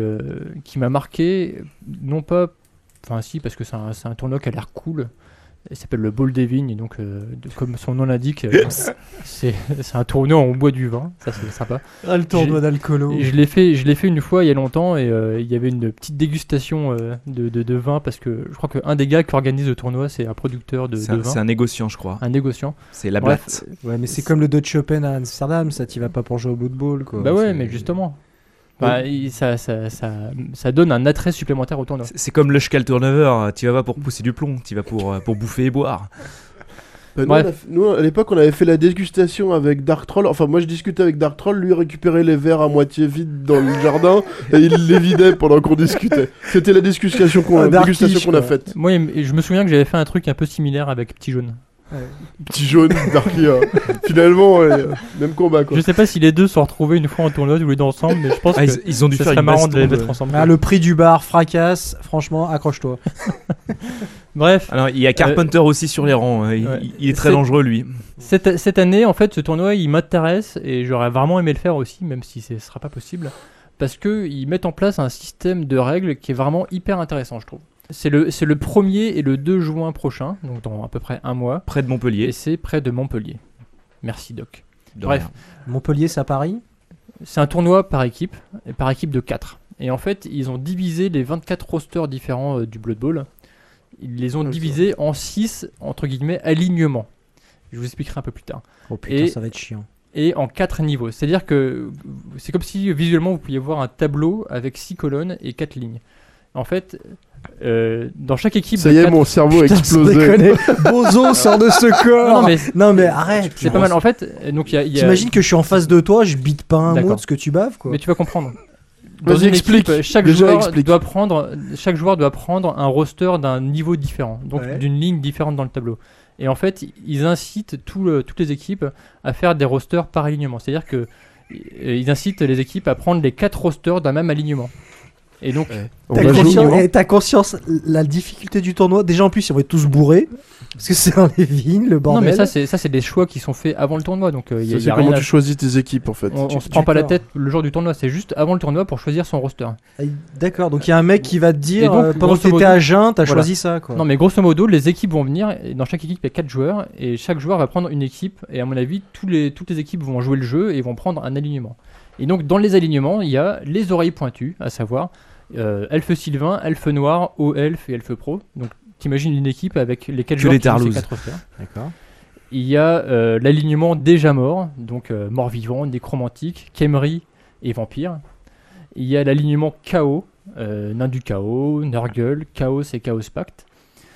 m'a marqué, non pas, enfin si, parce que c'est un tournoi qui a l'air cool. Il s'appelle le Bol des Vignes, et donc comme son nom l'indique, c'est un tournoi où on boit du vin, ça c'est sympa. Ah, le tournoi d'alcoolo. Je l'ai fait une fois il y a longtemps, et il y avait une petite dégustation de vin, parce que je crois qu'un des gars qui organise le tournoi c'est un producteur de vin. C'est un négociant, je crois. Un négociant. C'est la Blatt. Ouais, mais c'est comme le Dutch Open à Amsterdam, ça t'y vas pas pour jouer au football, quoi. Bah ouais, mais justement. Ça donne un attrait supplémentaire au tournoi. C'est comme le Schcal Turnover, tu vas pas pour pousser du plomb, tu vas pour bouffer et boire. Nous, à l'époque, on avait fait la dégustation avec Dark Troll. Enfin, moi, je discutais avec Dark Troll, lui récupérait les verres à moitié vides dans le jardin et il les vidait pendant qu'on discutait. C'était la dégustation qu'on a faite. Moi, je me souviens que j'avais fait un truc un peu similaire avec Petit Jaune. Ouais. Petit Jaune, Darky, finalement, même combat, quoi. Je sais pas si les deux sont retrouvés une fois en tournoi tous les deux ensemble, mais je pense ils ont dû ça faire serait une marrant de les mettre ensemble. Ah, le prix du bar fracasse, franchement, accroche-toi. Bref. Alors, il y a Carpenter aussi sur les rangs, il est très dangereux, lui. Cette année, en fait, ce tournoi, il m'intéresse, et j'aurais vraiment aimé le faire aussi, même si ce sera pas possible, parce qu'ils mettent en place un système de règles qui est vraiment hyper intéressant, je trouve. C'est le 1er et le 2 juin prochain, donc dans à peu près un mois. Près de Montpellier. Et c'est près de Montpellier. Merci, Doc. Bref. Montpellier, c'est à Paris ? C'est un tournoi par équipe de 4. Et en fait, ils ont divisé les 24 rosters différents du Blood Bowl. Ils les ont divisés en 6, entre guillemets, alignements. Je vous expliquerai un peu plus tard. Oh putain, ça va être chiant. Et en 4 niveaux. C'est-à-dire que c'est comme si visuellement vous pouviez voir un tableau avec 6 colonnes et 4 lignes. En fait, dans chaque équipe. Ça y est, mon cerveau a explosé. Bozo sort de ce corps. Non, mais Non mais arrête. c'est pas mal. En fait, donc il y a. T'imagines que je suis en face de toi, je bite pas un mot D'accord. de ce que tu baves quoi. Mais tu vas comprendre. Vas-y, une explique. équipe, chaque Déjà, joueur explique. chaque joueur doit prendre un roster d'un niveau différent, donc Ouais. d'une ligne différente dans le tableau. Et en fait, ils incitent toutes les équipes à faire des rosters par alignement. C'est-à-dire que ils incitent les équipes à prendre les 4 rosters d'un même alignement. Et donc, On T'as va jouer. conscience, t'as conscience la difficulté du tournoi. Déjà en plus, ils vont être tous bourrés parce que c'est dans les vignes, le non, bordel. mais ça c'est des choix qui sont faits avant le tournoi. Donc, il y Ça, a c'est rien comment à- tu choisis tes équipes en fait. on se prend pas la tête le jour du tournoi. C'est juste avant le tournoi pour choisir son roster. Ah, d'accord, donc il y a un mec qui va te Et dire donc, pendant que grosso t'étais modo- à jeun, t'as Voilà. choisi ça quoi. Non, mais grosso modo, les équipes vont venir. Et dans chaque équipe, il y a 4 joueurs. Et chaque joueur va prendre une équipe. Et à mon avis, toutes les équipes vont jouer le jeu et vont prendre un alignement. Et donc, dans les alignements, il y a les oreilles pointues, à savoir Elfe Sylvain, Elfe Noir, Haut Elfe et Elfe Pro. Donc, t'imagines une équipe avec les 4 Que joueurs les qui ont ces Tarlouse. 4 rosters. D'accord. Il y a l'alignement déjà mort, donc mort-vivant, nécromantique, Khemri et vampire. Il y a l'alignement chaos, nain du chaos, Nurgle, chaos et chaos pact.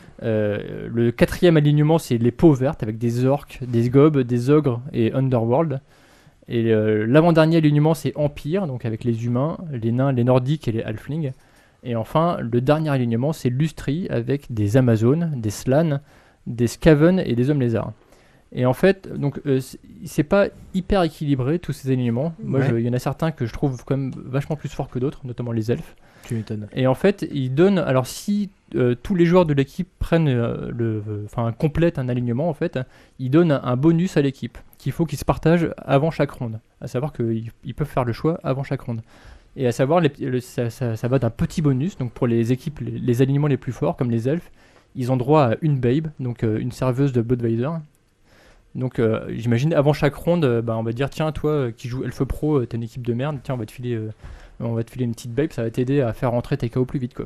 Le 4e alignement, c'est les peaux vertes avec des orques, des gobs, des ogres et underworld. Et l'avant-dernier alignement, c'est empire, donc avec les humains, les nains, les nordiques et les halflings. Et enfin, le dernier alignement, c'est lustri avec des amazones, des slans, des skaven et des hommes lézards. Et en fait, donc c'est pas hyper équilibré tous ces alignements. Moi, Ouais. il y en a certains que je trouve quand même vachement plus forts que d'autres, notamment les elfes. Tu m'étonnes. Et en fait, ils donnent. Alors, si tous les joueurs de l'équipe prennent, complètent un alignement, en fait, ils donnent un bonus à l'équipe qu'il faut qu'ils se partagent avant chaque ronde. À savoir qu'ils peuvent faire le choix avant chaque ronde. Et à savoir, ça va d'un petit bonus. Donc, pour les équipes, les alignements les plus forts, comme les elfes, ils ont droit à une babe, donc une serveuse de Bloodvisor. Donc, j'imagine avant chaque ronde, on va dire tiens, toi qui joues Elfe Pro, t'as une équipe de merde, tiens, on va te filer une petite babe, ça va t'aider à faire rentrer tes KO plus vite, quoi.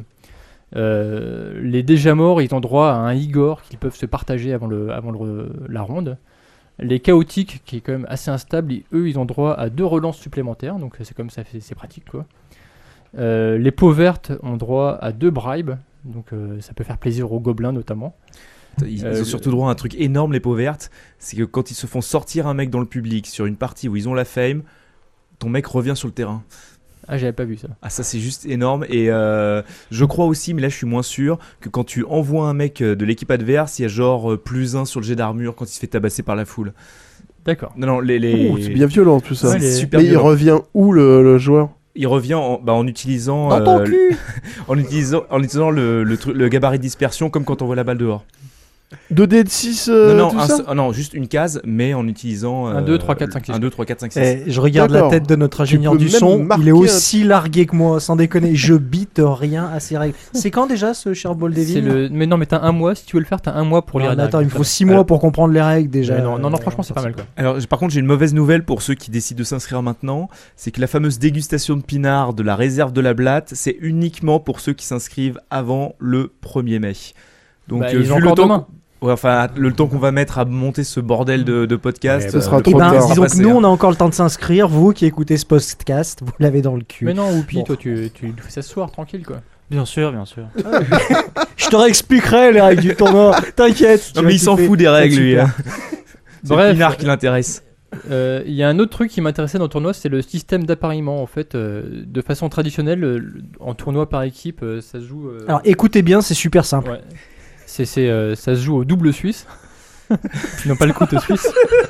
Les déjà morts, ils ont droit à un Igor qu'ils peuvent se partager avant la ronde. Les chaotiques, qui est quand même assez instable, eux, ils ont droit à 2 relances supplémentaires, donc c'est comme ça, c'est pratique, quoi. Les peaux vertes ont droit à 2 bribes, donc ça peut faire plaisir aux gobelins notamment. Ils ont surtout droit à un truc énorme, les peaux vertes. C'est que quand ils se font sortir un mec dans le public sur une partie où ils ont la fame, ton mec revient sur le terrain. Ah, j'avais pas vu ça. Ah, ça c'est juste énorme. Et je crois aussi, mais là je suis moins sûr, que quand tu envoies un mec de l'équipe adverse, il y a genre +1 sur le jet d'armure quand il se fait tabasser par la foule. D'accord. Non, C'est bien violent tout ça. Ouais, c'est les- super Mais il violent. revient où le joueur? Il revient en utilisant Dans ton cul. en utilisant le gabarit de dispersion comme quand on voit la balle dehors. 2D de 6 non, tout ça non, juste une case, mais en utilisant 1, 2, 3, 4, 5, 6. 1, 2, 3, 4, 5, 6. Je regarde la D'accord. tête de notre ingénieur peux du même son, il marquer est aussi largué que moi, sans déconner. Je bite rien à ces règles. C'est quand déjà ce cher Ball C'est Devil mais non, mais t'as un mois, si tu veux le faire, t'as un mois pour lire les Attends, il me règles. faut 6 mois pour comprendre les règles déjà. Mais non, franchement, c'est pas mal, quoi. Alors, par contre, j'ai une mauvaise nouvelle pour ceux qui décident de s'inscrire maintenant. C'est que la fameuse dégustation de pinard de la réserve de la Blatte, c'est uniquement pour ceux qui s'inscrivent avant le 1er mai. Donc, Bah, ils ont vu le encore temps, demain. ouais, enfin, le temps qu'on va mettre à monter ce bordel de podcast, Ce sera le trop Eh ben, tard. disons que passer, nous, hein. on a encore le temps de s'inscrire. Vous qui écoutez ce podcast, vous l'avez dans le cul. Mais non, Whoopi, Bon. toi, tu fais ça ce soir, tranquille, quoi. Bien sûr, bien sûr. Je te réexpliquerai les règles du tournoi. T'inquiète. Non, tu mais vas il s'en kiffer. fout des règles, lui. Super. Hein. C'est Bref. le pinard qui l'intéresse. Il y a un autre truc qui m'intéressait dans le tournoi, c'est le système d'appariement. En fait, de façon traditionnelle, en tournoi par équipe, ça se joue. Alors écoutez bien, c'est super simple. Ouais. Ça se joue au double suisse. Non, pas le couteau suisse.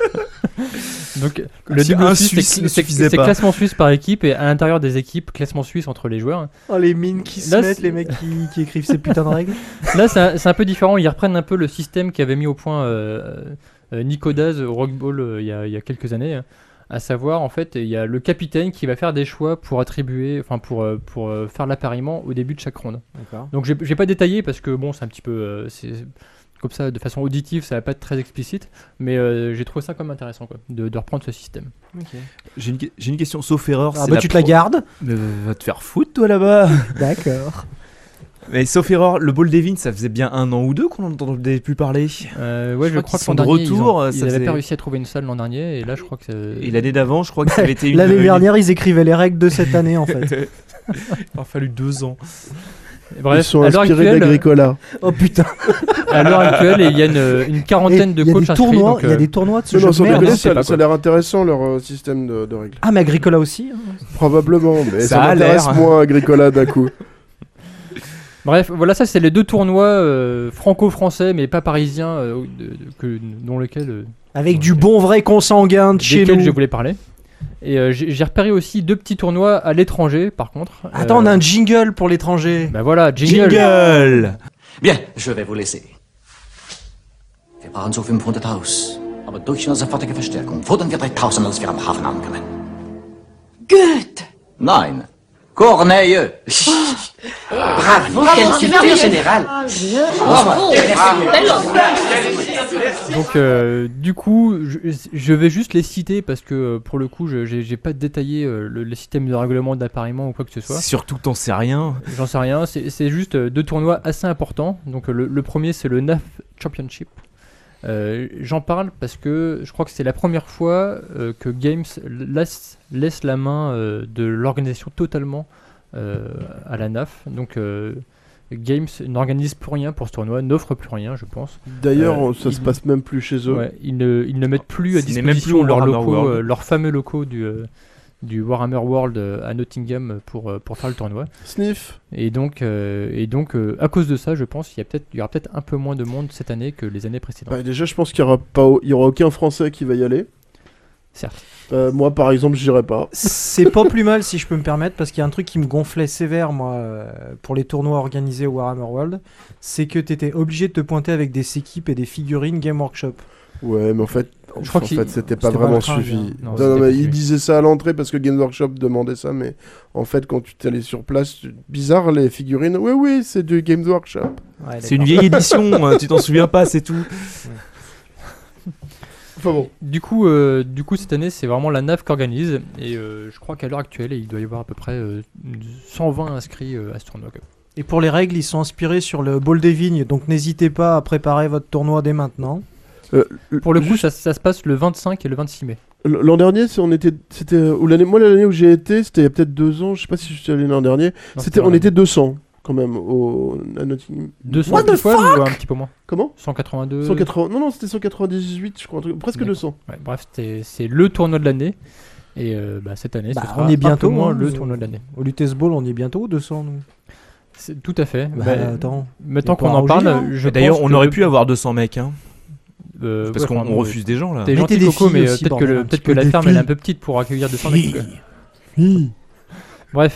Donc, le si double un suisse, Suisse ne c'est suffisait pas. classement suisse par équipe et à l'intérieur des équipes, classement suisse entre les joueurs. Oh, les mines qui se Là, mettent, c'est- les mecs qui écrivent ces putains de règles. Là, c'est un peu différent. Ils reprennent un peu le système qu'avait mis au point Nico Daz au Rock Ball il y a quelques années. À savoir, en fait, il y a le capitaine qui va faire des choix pour attribuer, enfin pour faire l'appariement au début de chaque ronde. D'accord. Donc, j'ai pas détaillé parce que bon, c'est un petit peu, c'est comme ça, de façon auditive, ça va pas être très explicite, mais j'ai trouvé ça quand même intéressant, quoi, de reprendre ce système. J'ai une question, sauf erreur. Ah c'est bah tu te la gardes. Mais va te faire foutre, toi, là-bas. D'accord. Mais sauf erreur, le Ball Devin, ça faisait bien 1 an ou 2 qu'on n'entendait plus parler. Ouais, je crois qu'ils que sont l'an de dernier, retour, ils ça avaient faisait- pas réussi à trouver une salle l'an dernier, et là, je crois que Et l'année d'avant, je crois que ça avait été une. L'année dernière, ils écrivaient les règles de cette année en fait. Il a fallu 2 ans. Bref, Ils sont à l'heure inspirés actuelle, d'Agricola. Oh putain. à l'heure actuelle, il y a une quarantaine Et de il y a coachs des inscrits. tournois, donc, il y a des tournois de ce Non, jeu non, de sans merde. déconner, je sais pas, ça a l'air intéressant leur système de règles. Ah, mais Agricola aussi. Hein. Probablement, mais Ça ça a m'intéresse l'air. moins Agricola d'un coup. Bref, voilà, ça c'est les deux tournois franco-français, mais pas parisiens, dont lesquels, Avec du bon vrai consanguin de chez desquels nous. je voulais parler. Et j'ai repéré aussi 2 petits tournois à l'étranger, par contre. Attends, on a un jingle pour l'étranger. Bah voilà, jingle. Jingle. Bien, je vais vous laisser. Wir brauchen so 500 Haus. Aber durch unsere sofortige Verstärkung wurden wir 3000, als wir am Hafen ankamen. Goethe! Nein, Corneille. Bravo, quel supérieur général! Donc du coup, je vais juste les citer parce que pour le coup, j'ai pas détaillé le système de règlement d'appariement ou quoi que ce soit. Surtout que t'en sais rien. J'en sais rien, c'est juste 2 tournois assez importants. Donc le premier c'est le NAF Championship. J'en parle parce que je crois que c'est la première fois que Games laisse la main de l'organisation totalement à la NAF. Donc Games n'organise plus rien pour ce tournoi, n'offre plus rien, je pense. D'ailleurs, ça se passe même plus chez eux. Ouais, ils ne mettent plus à Ce n'est même disposition plus au leurs Warhammer locaux, World. leurs fameux locaux du Warhammer World à Nottingham pour faire le tournoi. Sniff. Et donc, à cause de ça, je pense qu'il y aura peut-être un peu moins de monde cette année que les années précédentes. Bah, déjà, je pense qu'il y aura aucun Français qui va y aller. Certes. Moi, par exemple, j'irai pas. C'est pas plus mal si je peux me permettre, parce qu'il y a un truc qui me gonflait sévère, moi, pour les tournois organisés au Warhammer World, c'est que t'étais obligé de te pointer avec des équipes et des figurines Game Workshop. Ouais, mais en fait, Je crois c'était pas c'était vraiment pas le train, suffi. bien. Non, Non, c'était non, pas mais suffi. ils disaient ça à l'entrée parce que Games Workshop demandait ça, mais en fait, quand tu t'allais sur place, bizarre, les figurines. Oui, c'est du Games Workshop. Ouais, C'est une d'accord. vieille édition, tu t'en souviens pas, c'est tout. Enfin bon. Du coup, cette année, c'est vraiment la NAF qui organise. Et je crois qu'à l'heure actuelle, il doit y avoir à peu près 120 inscrits à ce tournoi. Et pour les règles, ils sont inspirés sur le Bol des Vignes, donc n'hésitez pas à préparer votre tournoi dès maintenant. Pour le coup, ça se passe le 25 et le 26 mai. L'an dernier, moi l'année où j'ai été, c'était il y a peut-être 2 ans. Je sais pas si je suis allé l'an dernier. Non, On était 200 quand même à Nottingham. 200 What the pile poil fuck ou un petit peu moins. Comment 182. 180. Non, c'était 198, je crois. Presque D'accord. 200. Ouais, bref, c'est le tournoi de l'année. Et cette année, Bah, ce sera on est bientôt, un peu moins hein, le tournoi de l'année. Au Lutèce Ball, on y est bientôt, 200 nous. C'est tout à fait. Bah, attends. Maintenant y a qu'on pas en à parle, rougir, hein. je D'ailleurs, pense on que aurait pu avoir 200 mecs, hein. Parce ouais, qu'on enfin, on refuse des gens là. T'es Mettez gentil, des Coco, filles mais aussi, peut-être que, bordel, un petit peut-être que peu la des ferme elle est filles. un peu petite pour accueillir 200 mecs. quoi. Bref.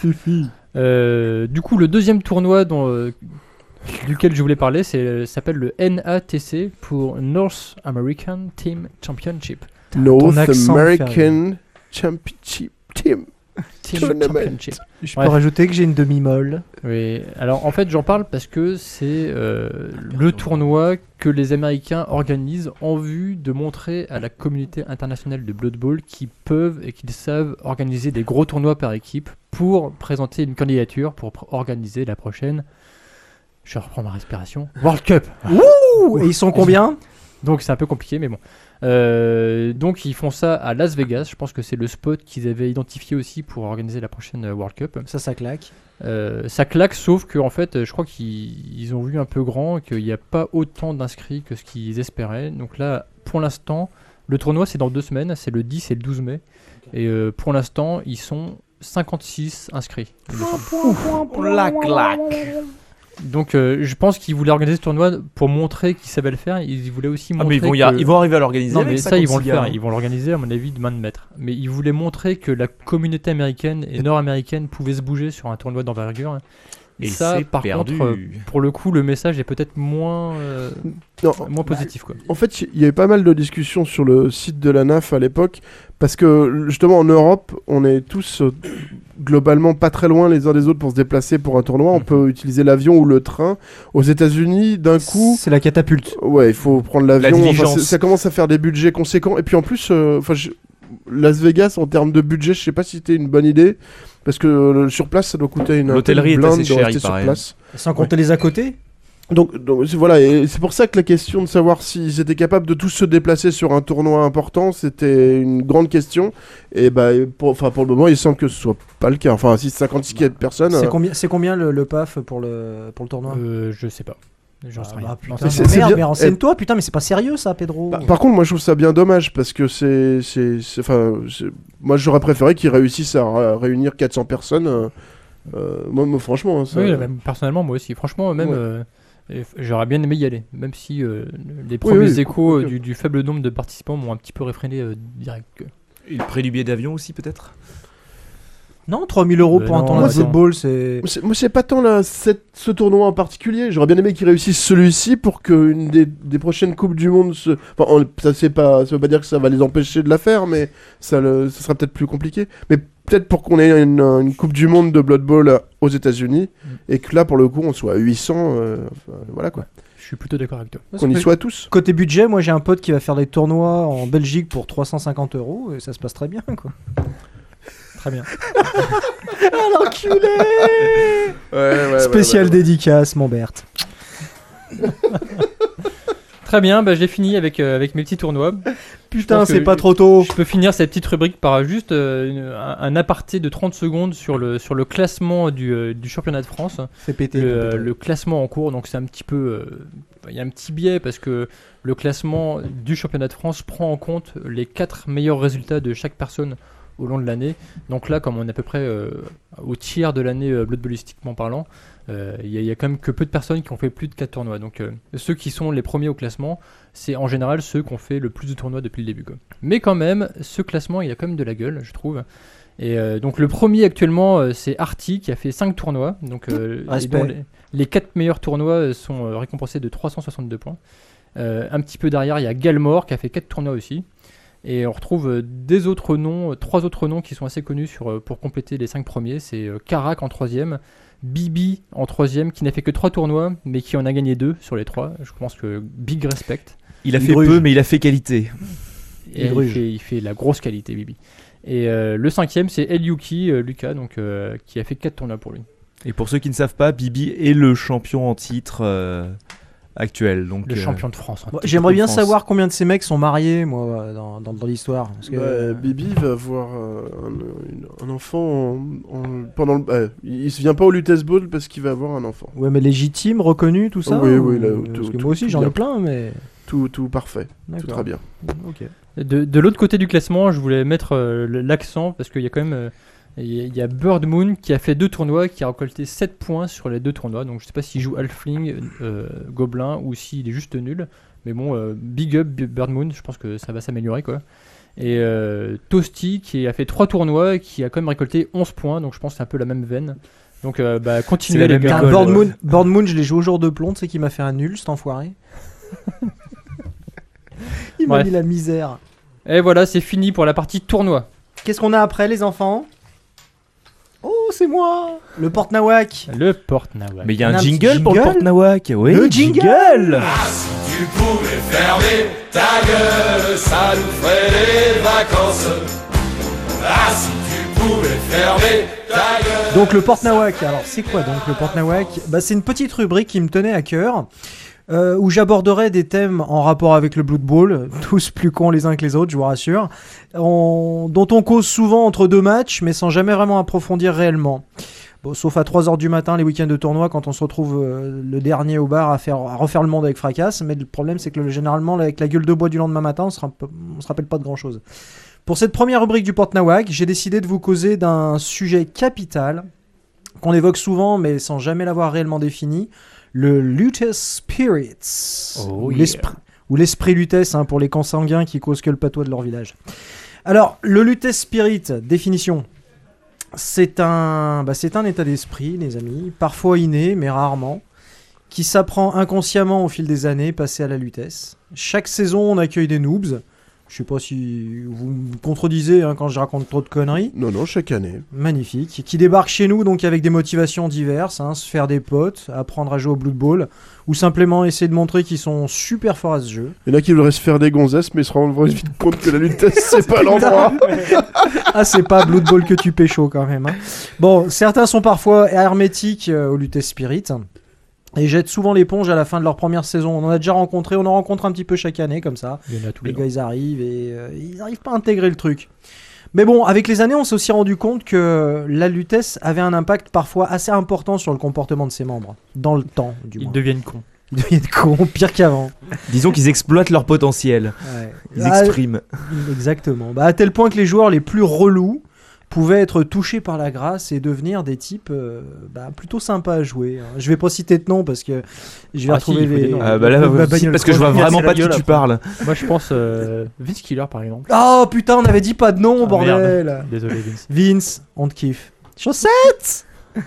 Du coup, le deuxième tournoi duquel je voulais parler, s'appelle le NATC pour North American Team Championship. North accent me fait American Championship Team. Team Tournament. Championship. Je Bref. peux rajouter que j'ai une demi-molle. Oui, alors en fait j'en parle parce que c'est le tournoi que les Américains organisent en vue de montrer à la communauté internationale de Blood Bowl qu'ils peuvent et qu'ils savent organiser des gros tournois par équipe pour présenter une candidature pour organiser la prochaine, je reprends ma respiration, World Cup. Ouh, et ils sont combien? Donc c'est un peu compliqué mais bon. Donc ils font ça à Las Vegas, je pense que c'est le spot qu'ils avaient identifié aussi pour organiser la prochaine World Cup. Ça claque. Ça claque, sauf que en fait, je crois qu'ils ont vu un peu grand, qu'il n'y a pas autant d'inscrits que ce qu'ils espéraient. Donc là, pour l'instant, le tournoi c'est dans 2 semaines, c'est le 10 et le 12 mai. Et pour l'instant, ils sont 56 inscrits. il me semble. La claque. Donc je pense qu'ils voulaient organiser ce tournoi pour montrer qu'ils savaient le faire. Ils voulaient aussi Ah, montrer mais ils vont arriver à l'organiser. Non avec mais ça ils vont le 56 faire, gars, hein. ils vont l'organiser à mon avis de main de maître. Mais ils voulaient montrer que la communauté américaine et nord-américaine pouvait se bouger sur un tournoi d'envergure. Et ça c'est par perdu. contre, pour le coup le message est peut-être moins Non, moins positif quoi. en fait, il y avait pas mal de discussions sur le site de la NAF à l'époque, parce que justement en Europe, on est tous globalement pas très loin les uns des autres pour se déplacer pour un tournoi. On peut utiliser l'avion ou le train. Aux États-Unis, d'un coup, C'est la catapulte. ouais, il faut prendre l'avion. La Enfin, diligence. ça commence à faire des budgets conséquents. Et puis en plus, Las Vegas, en termes de budget, je sais pas si c'était une bonne idée, parce que sur place, ça doit coûter une L'hôtellerie est blinde assez de chère, rester il sur paraît. place. Sans compter les à côté. Donc voilà, et c'est pour ça que la question de savoir s'ils étaient capables de tous se déplacer sur un tournoi important, c'était une grande question. Et pour le moment, il semble que ce soit pas le cas. Enfin, si 56 personnes. C'est combien le PAF pour le tournoi? Je sais pas. J'en sais rien. Putain, Non, c'est merde, bien. mais renseigne-toi, putain, mais c'est pas sérieux ça, Pedro. Par contre, moi je trouve ça bien dommage parce que moi j'aurais préféré qu'ils réussissent à réunir 400 personnes. Moi, franchement. Ça... Oui, même, personnellement, moi aussi. Franchement, même. Ouais. J'aurais bien aimé y aller, même si les premiers échos ok. du faible nombre de participants m'ont un petit peu réfréné direct. Et le prix du billet d'avion aussi, peut-être? Non, 3000 € pour un non, tournoi de attends. football, c'est. Moi, c'est pas tant ce tournoi en particulier. J'aurais bien aimé qu'ils réussissent celui-ci pour qu'une des prochaines Coupes du Monde se. Enfin, ça veut pas dire que ça va les empêcher de la faire, mais ça sera peut-être plus compliqué. Mais peut-être pour qu'on ait une Coupe du Monde de Blood Bowl aux États-Unis et que là, pour le coup, on soit à 800. Voilà quoi. Je suis plutôt d'accord avec toi. Qu'on y soit tous. Côté budget, moi j'ai un pote qui va faire des tournois en Belgique pour 350 € et ça se passe très bien quoi. Très bien. Ah l'enculé Ouais, Spécial dédicace, mon Berthe. Très bien, j'ai fini avec mes petits tournois. Putain, pense c'est que pas trop tôt. Je peux finir cette petite rubrique par juste un aparté de 30 secondes sur le classement du championnat de France. Fais péter. Le classement en cours, donc c'est un petit peu... Il y a un petit biais parce que le classement du championnat de France prend en compte les 4 meilleurs résultats de chaque personne au long de l'année. Donc là, comme on est à peu près au tiers de l'année Blood Ballistiquement parlant, il y a quand même que peu de personnes qui ont fait plus de 4 tournois. Donc ceux qui sont les premiers au classement, c'est en général ceux qui ont fait le plus de tournois depuis le début, quoi. Mais quand même, ce classement, il a quand même de la gueule, je trouve. Et donc le premier actuellement, c'est Arty qui a fait 5 tournois. Donc et dont les 4 meilleurs tournois sont récompensés de 362 points. Un petit peu derrière, il y a Galmore qui a fait 4 tournois aussi. Et on retrouve 3 autres noms qui sont assez connus pour compléter les 5 premiers. C'est Karak en 3ème, Bibi en 3ème qui n'a fait que 3 tournois mais qui en a gagné 2 sur les 3. Je pense que big respect. Il a fait peu mais il a fait qualité. Et il fait la grosse qualité, Bibi. Et le 5ème c'est Eliuki, Lucas, donc, qui a fait 4 tournois pour lui. Et pour ceux qui ne savent pas, Bibi est le champion en titre actuel. Donc, le champion de France. J'aimerais bien savoir combien de ces mecs sont mariés, moi, dans l'histoire. Parce que, Bibi va avoir un enfant pendant le. Il se vient pas au Lutèce Bowl parce qu'il va avoir un enfant. Ouais, mais légitime, reconnu, tout ça. Oui, là, parce que moi aussi j'en ai plein, mais. Tout parfait. Tout très bien. Ok. De l'autre côté du classement, je voulais mettre l'accent parce qu'il y a quand même. Il y a Bird Moon qui a fait 2 tournois, qui a récolté 7 points sur les 2 tournois. Donc je sais pas s'il joue Halfling, Gobelin ou s'il est juste nul. Mais bon, big up Bird Moon, je pense que ça va s'améliorer quoi. Et Toasty qui a fait 3 tournois et qui a quand même récolté 11 points. Donc je pense que c'est un peu la même veine. Donc continuez les gars. Bird Moon, je l'ai joué au jour de plomb, tu sais qu'il m'a fait un nul cet enfoiré. Il m'a mis la misère. Et voilà, c'est fini pour la partie tournoi. Qu'est-ce qu'on a après les enfants ? Oh, c'est moi. Le porte-nawak. Le porte-nawak. Mais il y a un jingle pour le porte-nawak. Oui, le jingle. Ah, si tu pouvais fermer ta gueule, ça nous ferait des vacances. Ah, si tu pouvais fermer ta gueule. Donc le porte-nawak. Alors c'est quoi donc le porte-nawak ? C'est une petite rubrique qui me tenait à cœur. Où j'aborderai des thèmes en rapport avec le Blood Bowl, tous plus cons les uns que les autres, je vous rassure, dont on cause souvent entre 2 matchs, mais sans jamais vraiment approfondir réellement. Bon, sauf à 3h du matin, les week-ends de tournoi, quand on se retrouve le dernier au bar à refaire le monde avec fracasse, mais le problème c'est que généralement, avec la gueule de bois du lendemain matin, on se rappelle pas de grand-chose. Pour cette première rubrique du Porte-Nawak, j'ai décidé de vous causer d'un sujet capital, qu'on évoque souvent, mais sans jamais l'avoir réellement défini, le Lutèce Spirits, ou l'esprit Lutèce pour les consanguins qui causent que le patois de leur village. Alors, le Lutèce Spirit, définition, c'est un état d'esprit, les amis, parfois inné, mais rarement, qui s'apprend inconsciemment au fil des années passées à la Lutèce. Chaque saison, on accueille des noobs. Je sais pas si vous me contredisez quand je raconte trop de conneries. Non, chaque année. Magnifique. Qui débarquent chez nous donc avec des motivations diverses, se faire des potes, apprendre à jouer au Blood Bowl, ou simplement essayer de montrer qu'ils sont super forts à ce jeu. Il y en a qui voudraient se faire des gonzesses, mais ils se rendent vite compte que la Lutèce, c'est pas l'endroit. Ah, c'est pas Blood Bowl que tu pécho quand même. Bon, certains sont parfois hermétiques au Lutèce Spirit. et jettent souvent l'éponge à la fin de leur première saison. On en a déjà rencontré, on en rencontre un petit peu chaque année comme ça. Il y en a tous Les les gars, ils arrivent et ils n'arrivent pas à intégrer le truc. Mais bon, avec les années, on s'est aussi rendu compte que la lutesse avait un impact parfois assez important sur le comportement de ses membres. Dans le temps, du moins. Ils deviennent cons. Ils deviennent cons, pire qu'avant. Disons qu'ils exploitent leur potentiel. Ouais. Ils expriment. Exactement. À tel point que les joueurs les plus relous pouvaient être touchés par la grâce et devenir des types plutôt sympas à jouer. Je vais pas citer de nom parce que je vais retrouver il faut des les... noms. Là, parce que je vois vraiment pas de qui tu parles. Moi, je pense Vince Killer, par exemple. Oh putain, on avait dit pas de nom, Ah, bordel. merde. Désolé, Vince. Vince, on te kiffe. Chaussettes.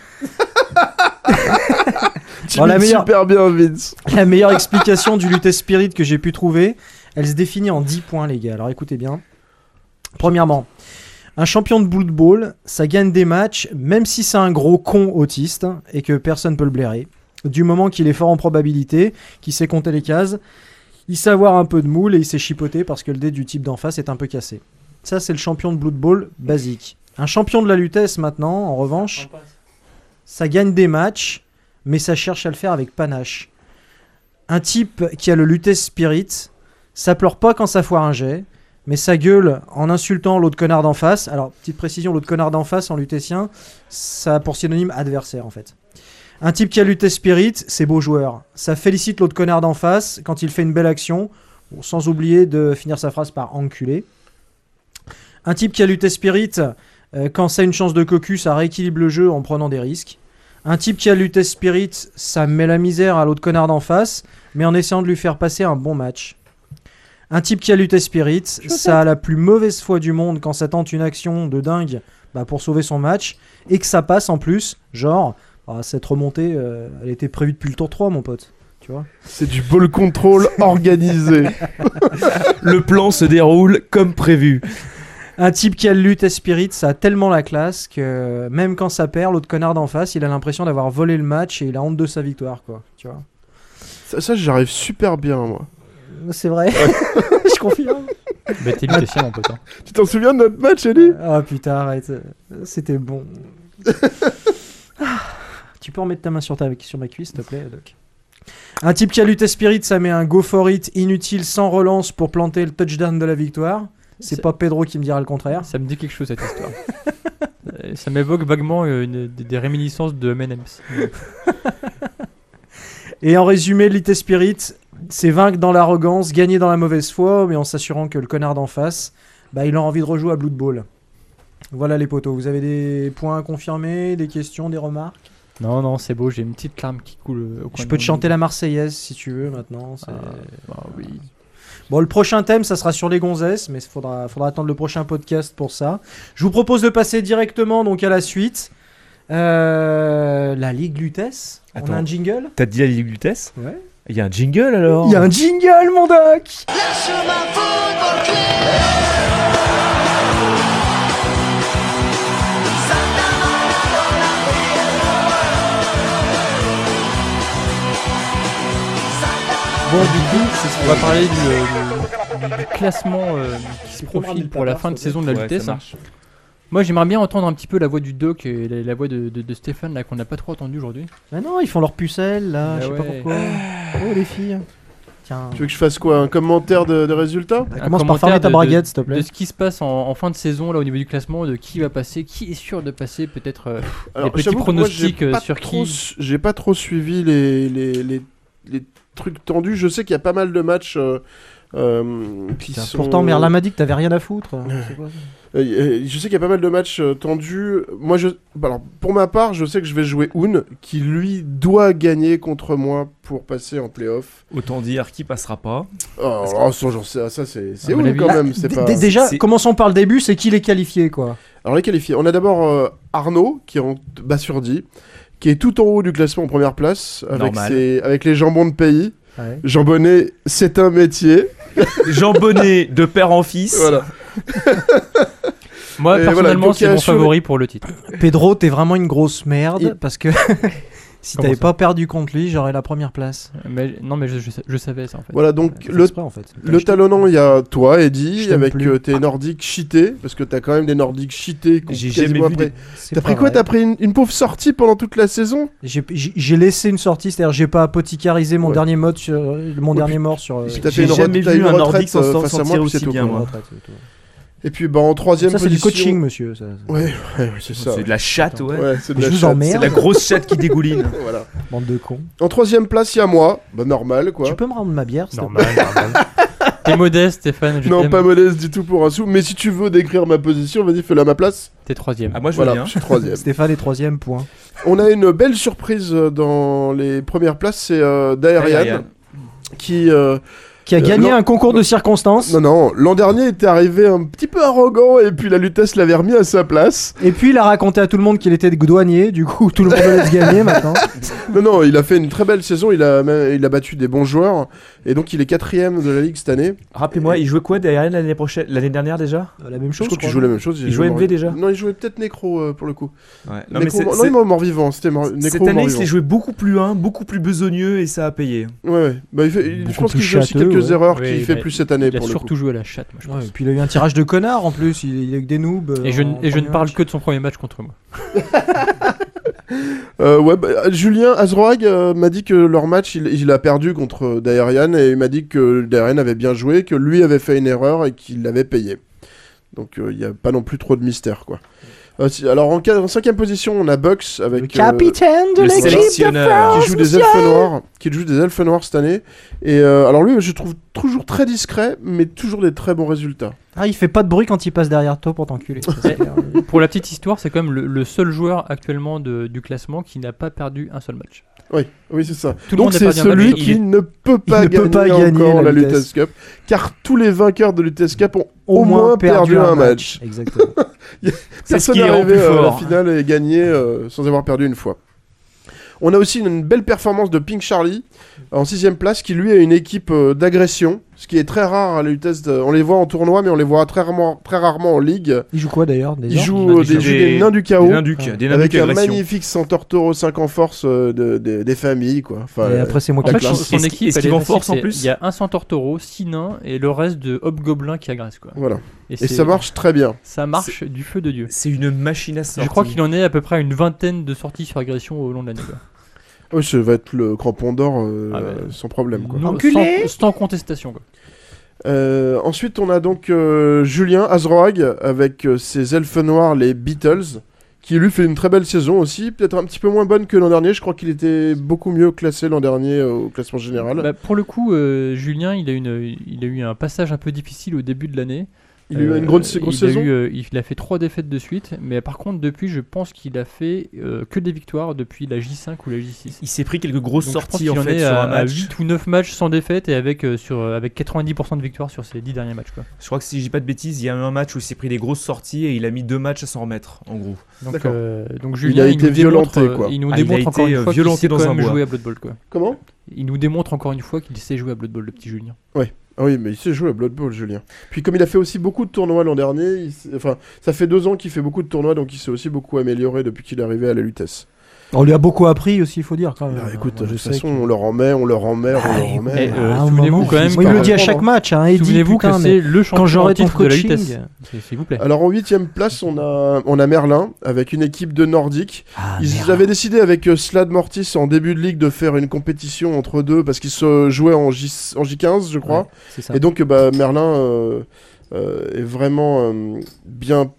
Tu Bon, la mimes meilleure- super bien, Vince. La meilleure explication du Lutess Spirit que j'ai pu trouver, elle se définit en 10 points, les gars. Alors écoutez bien. Premièrement, un champion de Blood Bowl, ça gagne des matchs, même si c'est un gros con autiste et que personne peut le blairer. Du moment qu'il est fort en probabilité, qu'il sait compter les cases, il sait avoir un peu de moule et il sait chipoter parce que le dé du type d'en face est un peu cassé. Ça, c'est le champion de Blood Bowl basique. Un champion de la lutesse, maintenant, en revanche, ça gagne des matchs, mais ça cherche à le faire avec panache. Un type qui a le Lutess Spirit, ça pleure pas quand ça foire un jet, mais ça gueule en insultant l'autre connard d'en face. Alors, petite précision, l'autre connard d'en face en lutétien, ça a pour synonyme adversaire en fait. Un type qui a Lutess Spirit, c'est beau joueur. Ça félicite l'autre connard d'en face quand il fait une belle action, sans oublier de finir sa phrase par enculé. Un type qui a Lutess Spirit, quand ça a une chance de cocu, ça rééquilibre le jeu en prenant des risques. Un type qui a Lutess Spirit, ça met la misère à l'autre connard d'en face, mais en essayant de lui faire passer un bon match. Un type qui a Lutess Spirit, ça a la plus mauvaise foi du monde quand ça tente une action de dingue pour sauver son match, et que ça passe en plus, genre, cette remontée, elle était prévue depuis le tour 3, mon pote. Tu vois ? C'est du ball control organisé. Le plan se déroule comme prévu. Un type qui a le Lutess Spirit, ça a tellement la classe que même quand ça perd, l'autre connard d'en face, il a l'impression d'avoir volé le match et il a honte de sa victoire, quoi. Tu vois ? Ça j'arrive super bien, moi. C'est vrai, je confirme. Bah, t'es lutétien, mon pote. Hein. Tu t'en souviens de notre match, Ellie ? Ah putain, arrête. C'était bon. Tu peux remettre ta main sur ma cuisse, s'il te plaît, Doc. Un type qui a Lutess Spirit, ça met un go for it inutile sans relance pour planter le touchdown de la victoire. C'est pas Pedro qui me dira le contraire. Ça me dit quelque chose, cette histoire. Ça m'évoque vaguement des réminiscences de M&M's. Et en résumé, Lutess Spirit, c'est vaincre dans l'arrogance, gagner dans la mauvaise foi, mais en s'assurant que le connard d'en face, il a envie de rejouer à Blood Bowl. Voilà les potos, vous avez des points à confirmer, des questions, des remarques ? Non, c'est beau, j'ai une petite larme qui coule au coin Je de peux te mon chanter nez. la Marseillaise si tu veux maintenant. Oui. Bon, le prochain thème, ça sera sur les gonzesses, mais il faudra attendre le prochain podcast pour ça. Je vous propose de passer directement donc à la suite. La Ligue Lutess. On a Attends. un jingle ? T'as dit la Ligue Lutess ? Ouais. Il y a un jingle alors ? Il y a un jingle, mon doc ! Bon, du coup, on va parler du classement qui se profile pour la fin de saison de la Ouais, Lutess. ça marche. Moi, j'aimerais bien entendre un petit peu la voix du doc et la voix de Stéphane là qu'on n'a pas trop entendu aujourd'hui. Ah non, ils font leur pucelle là, Bah je sais pas ouais. pourquoi. Oh les filles. Tiens. Tu veux que je fasse quoi ? Un commentaire de résultats ? Un Commence par commentaire fermer ta de- braguette, s'il te De plaît. ce qui se passe en fin de saison là au niveau du classement, de qui va passer, qui est sûr de passer, peut-être Alors, petits j'avoue que moi, pronostics, j'ai pas sur trop qui- j'ai pas trop suivi les trucs tendus. Je sais qu'il y a pas mal de matchs qui Putain, sont... Pourtant, Merlin m'a dit que t'avais rien à foutre. C'est quoi ça ? Je sais qu'il y a pas mal de matchs tendus. Moi, alors, pour ma part, je sais que je vais jouer Un, qui lui doit gagner contre moi pour passer en playoff. Autant dire qui passera pas. Oh, j'en sais, ça c'est À mon Un avis, quand même. C'est pas... Déjà, c'est- commençons par le début, c'est qui les qualifiés quoi. Alors les qualifiés, on a d'abord Arnaud qui est en bas sur 10, qui est tout en haut du classement en première place avec, Normal. avec les jambons de pays. Ouais. Jambonnet, c'est un métier. Jambonnet de père en fils. Voilà. Moi, Et personnellement, voilà, c'est mon donc, favori pour le titre. Pedro, t'es vraiment une grosse merde Il- parce que Si Comment t'avais ça pas perdu contre lui, j'aurais la première place. Mais non, mais je savais ça en fait. Voilà, donc C'est le exprès, en fait. Le talonnant, il y a toi, Eddie, Je t'aime avec plus. tes Nordiques cheatés, parce que t'as quand même des Nordiques cheatés. J'ai jamais vu après. C'est T'as pas pris quoi? vrai. T'as pris une pauvre sortie pendant toute la saison? J'ai laissé une sortie, c'est-à-dire j'ai pas apothecarisé mon Ouais. dernier mode sur mon dernier mort sur. Et puis t'as J'ai fait une jamais t'as vu une un retraite Nordique s'en face à moi, sortir puis c'est aussi tout, bien, quoi. moi. Et puis en troisième Ça c'est position. du coaching, monsieur. Ça. Ouais, c'est ça. C'est de la chatte, ouais. Ouais, c'est de Je la vous chatte. emmerde. C'est la grosse chatte qui dégouline. Voilà. Bande de cons. En troisième place, il y a moi. Bah normal quoi. Tu peux me rendre ma bière, s'il te Normal, normal. T'es modeste, Stéphane. Non, t'aime. pas modeste du tout pour un sou. Mais si tu veux décrire ma position, vas-y, fais-la à ma place. T'es 3ème. Ah, moi je veux Voilà, bien. je suis troisième. Stéphane est 3ème, point. On a une belle surprise dans les premières places, c'est Daerian Daerian. qui. Qui a gagné non, un concours de circonstances. Non, l'an dernier il était arrivé un petit peu arrogant et puis la Lutèce l'avait remis à sa place. Et puis il a raconté à tout le monde qu'il était douanier, du coup tout le monde laisse gagner maintenant. Non, il a fait une très belle saison, il a battu des bons joueurs et donc il est 4ème de la ligue cette année. Rappelez-moi, il jouait quoi derrière l'année dernière déjà? La même Je chose. crois qu'il joue la même chose. Il jouait MV déjà? Non, il jouait peut-être Nécro pour le coup. Ouais. Non, il est mort-vivant, c'était Nécro Cette année, il mort-vivant. s'est joué beaucoup plus beaucoup plus besogneux et ça a payé. Ouais. Bah, je Beaucoup pense plus qu'il fait aussi châteux, quelques ouais. erreurs Oui, qu'il fait mais plus cette année Il a pour le coup. surtout joué à la chatte, moi je pense. Ouais, et puis il a eu un tirage de connard en plus, il a que des noobs. Et je en ne premier parle match. que de son premier match contre moi. Julien Azroag m'a dit que leur match il a perdu contre Daerian et il m'a dit que Daerian avait bien joué, que lui avait fait une erreur et qu'il l'avait payé. Donc il n'y a pas non plus trop de mystère quoi. Alors en 5ème position on a Bucks avec Le capitaine de le l'équipe de sélectionneur. France. qui joue des elfes noirs cette année et alors lui je trouve toujours très discret mais toujours des très bons résultats. Ah, il fait pas de bruit quand il passe derrière toi pour t'enculer. ça, c'est clair. Pour la petite histoire, c'est quand même le seul joueur actuellement du classement qui n'a pas perdu un seul match. Oui c'est ça. Tout le Donc monde n'a c'est pas bien celui battu. qui ne peut pas gagner encore la Lutèce Cup car tous les vainqueurs de Lutèce Cup ont au moins perdu un match. Exactement. C'est ce Personne qui n'est les rend arrivé plus à la forts. finale et gagné sans avoir perdu une fois. On a aussi une belle performance de Pink Charlie en 6ème place qui lui a une équipe d'agression, ce qui est très rare à la Lutèce. On les voit en tournoi mais on les voit très rarement en ligue. Il joue quoi d'ailleurs Ils jouent des nains du chaos Des nains ducs avec un agression. magnifique Centaure Taureau 5 en force des familles quoi. Enfin, Et après c'est moi En qui fait, classe. son équipe, est-ce elle qu'il est va en facile, force en c'est- plus Il y a un centaure taureau, 6 nains et le reste de hobgoblins qui agressent quoi. voilà. Et c'est- ça marche très bien. Ça marche du feu de Dieu. C'est une machine à sortir. Je crois qu'il en est à peu près à une vingtaine de sorties sur agression au long de l'année. quoi. Oui, ça va être le crampon d'or Ah ouais. sans problème quoi. Non, Enculé. sans contestation. Quoi. Ensuite, on a donc Julien Azroag avec ses elfes noirs, les Beatles, qui lui fait une très belle saison aussi, peut-être un petit peu moins bonne que l'an dernier. Je crois qu'il était beaucoup mieux classé l'an dernier au classement général. Bah, pour le coup, Julien, il a eu un passage un peu difficile au début de l'année. Il a eu une grosse saison. Il a fait 3 défaites de suite, mais par contre, depuis, je pense qu'il a fait que des victoires depuis la J5 ou la J6. Il s'est pris quelques grosses Donc, je pense sorties qu'il en en fait est sur un à match. 8 ou 9 matchs sans défaite et avec 90% de victoires sur ses 10 derniers matchs. Quoi. Je crois que si je dis pas de bêtises, il y a eu un match où il s'est pris des grosses sorties et il a mis 2 matchs à s'en remettre en gros. D'accord. Donc Julien, a été nous démontre, violenté, quoi. Il nous Ah, il a démontre encore été, une fois qu'il violenté sait dans quand un même bois. jouer à Blood Bowl. Quoi. Comment? Il nous démontre encore une fois qu'il sait jouer à Blood Bowl, le petit Julien. Ah oui, mais il sait jouer à Blood Bowl, Julien. Puis comme il a fait aussi beaucoup de tournois l'an dernier, enfin, ça fait 2 ans qu'il fait beaucoup de tournois, donc il s'est aussi beaucoup amélioré depuis qu'il est arrivé à la Lutèce. On lui a beaucoup appris aussi, il faut dire quand même. Bah, écoute, Moi, de je toute sais façon, que- on leur en met. Et, à un souvenez-vous moment, quand même moi, il me le dit à que- chaque match, hein, Eddie, Souvenez-vous que putain, mais c'est le champion j'aurai en ton titre de la coaching. vitesse. S'il vous plaît. Alors en 8ème place, on a Merlin avec une équipe de Nordiques. Ah, Ils merde. avaient décidé avec Slad Mortis en début de ligue de faire une compétition entre deux parce qu'ils se jouaient en J15, je crois. Ouais, c'est ça. Et donc Merlin est vraiment bien.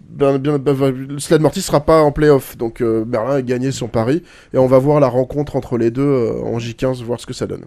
Slad Mortis sera pas en playoff, donc Merlin a gagné son pari et on va voir la rencontre entre les deux en J15, voir ce que ça donne.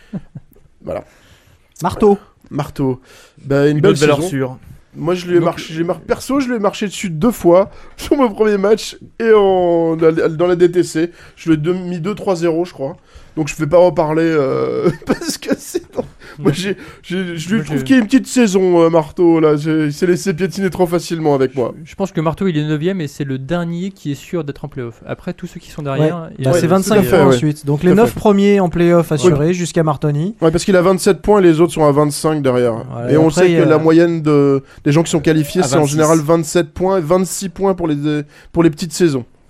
Voilà. Marteau. Marteau. Bah, une Une belle autre valeur saison. sûre. Moi, je lui ai marché, perso, je lui ai marché dessus 2 fois sur mon premier match et dans la DTC. Je lui ai mis 2-3-0, je crois. Donc, je ne vais pas reparler parce que c'est. Moi, je lui trouve qu'il y a une petite saison, Marteau. Là, il s'est laissé piétiner trop facilement avec moi. Je pense que Marteau il est 9ème et c'est le dernier qui est sûr d'être en playoff. Après tous ceux qui sont Ouais. derrière, il y a- Bah, c'est 25 tout à fait, points ouais. ensuite. Donc Tout les à 9 fait. premiers en playoff assurés jusqu'à Martoni. Ouais, parce qu'il a 27 points et les autres sont à 25 derrière. Ouais, et on après, sait que la moyenne des gens qui sont qualifiés, à c'est en 26. général 27 points et 26 points pour les petites saisons.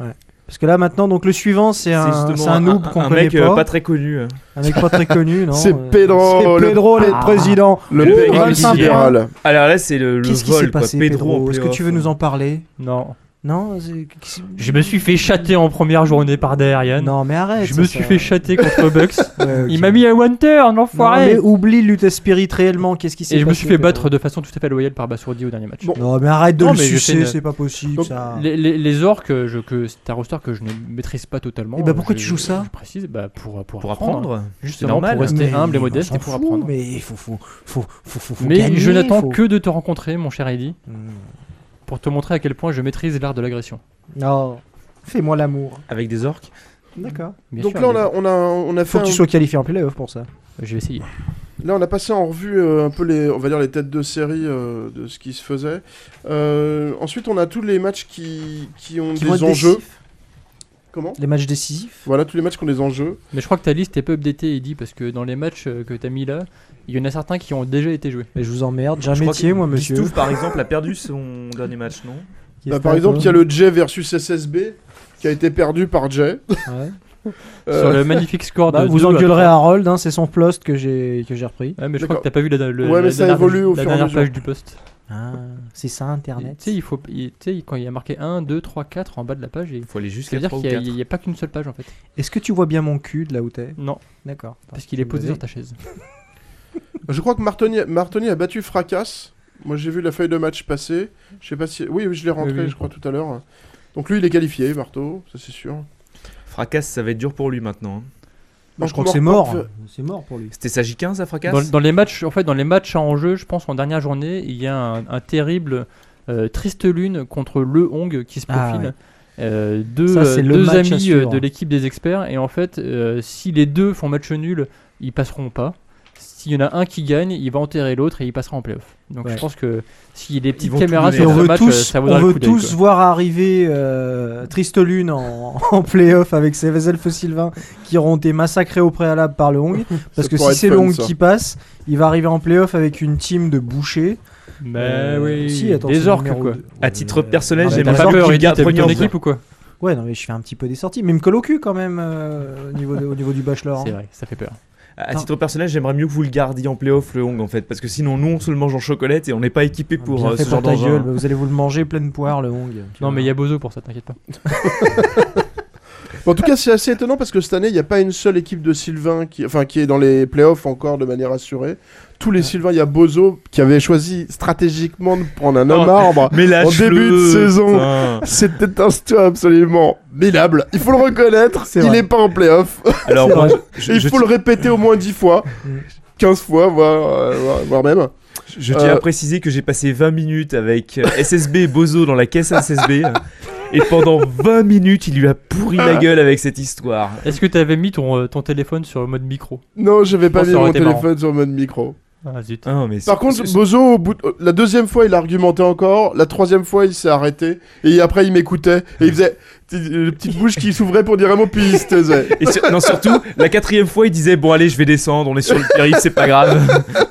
Parce que là maintenant, donc le suivant, c'est un noob qu'on connaît mec pas. pas très connu. Un mec pas très connu, non. C'est Pedro, C'est Pedro, le président. le Ouh, Pedro 25 libéral. points. Alors là, c'est le Qu'est-ce qui s'est vol, quoi. passé, Pedro en Pedro? Est-ce que playoff. tu veux nous en parler? Non. Non, Je me suis fait chatter en première journée par Darian. non, mais arrête. Je me suis fait chatter contre Bucks. Ouais, ok. Il m'a mis à Winter, Non, l'enfoiré. mais oublie Lute Spirit réellement. Qu'est-ce qui s'est Et je passé? me suis fait Pedro battre de façon tout à fait loyale par Bassourdi au dernier match. Bon. Non, mais arrête de Non, le mais je fais sucer, une- c'est pas possible Donc, ça. Les orques, c'est un roster que je ne maîtrise pas totalement. Et bah, pourquoi tu joues ça? Je précise, Pour apprendre. Justement, normal. pour rester Mais humble et on modeste s'en et pour fout, apprendre. Mais il faut Mais gagner, je n'attends faut- que de te rencontrer, mon cher Eddie, Hmm. pour te montrer à quel point je maîtrise l'art de l'agression. Non, fais-moi l'amour. Avec des orques. D'accord. Bien Donc sûr, là, on a Faut fait que tu sois qualifié en playoff pour ça. je vais essayer. Là, on a passé en revue un peu on va dire les têtes de série de ce qui se faisait. Ensuite, on a tous les matchs qui ont Qui vont des être enjeux. décisifs. Comment? Les matchs décisifs. Voilà, tous les matchs qui ont des enjeux. Mais je crois que ta liste est peu updatée, Eddie, parce que dans les matchs que tu as mis là, il y en a certains qui ont déjà été joués. Mais je vous emmerde, j'ai un Je crois métier que moi monsieur. Bistouf, par exemple, a perdu son dernier match, non? Par exemple, il y a le Jay versus SSB qui a été perdu par Jay. Ouais. Sur le magnifique score Bah, de vous 2 à engueulerez 3. Harold, hein, c'est son post que j'ai repris. Ouais, mais je D'accord. crois que t'as pas vu Ouais, mais ça évolue au la fur et à dernière mesure. page du post. Ah, c'est ça internet. Tu sais, quand il y a marqué 1, 2, 3, 4 en bas de la page, Il faut aller ça jusqu'à veut dire 3 ou qu'il 4. n'y a pas qu'une seule page en fait. Est-ce que tu vois bien mon cul de là où t'es? Non, D'accord. parce qu'il est posé sur ta chaise. Je crois que Martoni a battu Fracas. Moi, j'ai vu la feuille de match passer. Je sais pas si. Oui, je l'ai rentré, Oui. je crois, tout à l'heure. Donc lui, il est qualifié, Marteau, ça c'est sûr. Fracas, ça va être dur pour lui maintenant. hein. Moi, je crois Donc, que c'est mort. Morpok- C'est mort pour lui. C'était sa J15 à Fracas. Dans les matchs, en fait, dans les matchs en jeu, je pense en dernière journée, il y a un terrible triste lune contre le Hong qui se Ah, profile. ouais. Deux Ça, c'est le match à amis suivre. de l'équipe des experts, et en fait, si les deux font match nul, ils passeront pas. S'il y en a un qui gagne, il va enterrer l'autre et il passera en playoff. Donc Ouais. je pense que s'il y a des petites vont caméras tout sur Et on ce veut match, tous, ça on vaudra le veut coup d'œil, tous quoi. voir arriver Triste Lune en playoff avec ses Elfes Sylvain qui auront été massacrés au préalable par le Hong. Parce que pourrait si être c'est le fun, Hong ça. qui passe, il va arriver en playoff avec une team de bouchers. Mais oui, si, attends, des c'est orques numéro quoi. deux. À titre personnel, Ah, mais j'aimerais t'as T'as pas bien peur, qu'il Eddie, garde t'as vu ton Pognon. équipe ou quoi? Ouais, non, mais je fais un petit peu des sorties. Mais il me colle au cul quand même au niveau du bachelor. C'est vrai, ça fait peur. À titre personnel, j'aimerais mieux que vous le gardiez en playoff le Hong en fait, parce que sinon nous on se le mange en chocolate et on n'est pas équipé pour Bien fait ce genre pour ta d'engin. gueule, vous allez vous le manger pleine poire le Hong. Tu Non, vois. mais il y a Bozo pour ça, t'inquiète pas. En tout cas, c'est assez étonnant parce que cette année, il n'y a pas une seule équipe de Sylvain qui est dans les playoffs encore de manière assurée. Tous les Sylvains, il y a Bozo qui avait choisi stratégiquement de prendre un homme arbre Mais en lâche-le, début de saison. putain. C'était un choix absolument minable. Il faut le reconnaître, C'est il vrai. n'est pas en playoff. Alors C'est moi, vrai. Et il faut le répéter au moins 10 fois, 15 fois, voire même. je tiens à préciser que j'ai passé 20 minutes avec SSB et Bozo dans la caisse à SSB. Et pendant 20 minutes, il lui a pourri la gueule avec cette histoire. Est-ce que t'avais mis ton téléphone sur mode micro? Non, j'avais pas pense mis que ça aurait mon été téléphone sur mode micro. Ah zut. Ah, non, mais Par contre, Bozo, la deuxième fois, il a argumenté encore. La troisième fois, il s'est arrêté. Et après, il m'écoutait. Et il faisait une petite bouche qui s'ouvrait pour dire un mot, puis il se taisait. non, surtout, la quatrième fois, il disait bon allez, je vais descendre, on est sur le périph', c'est pas grave.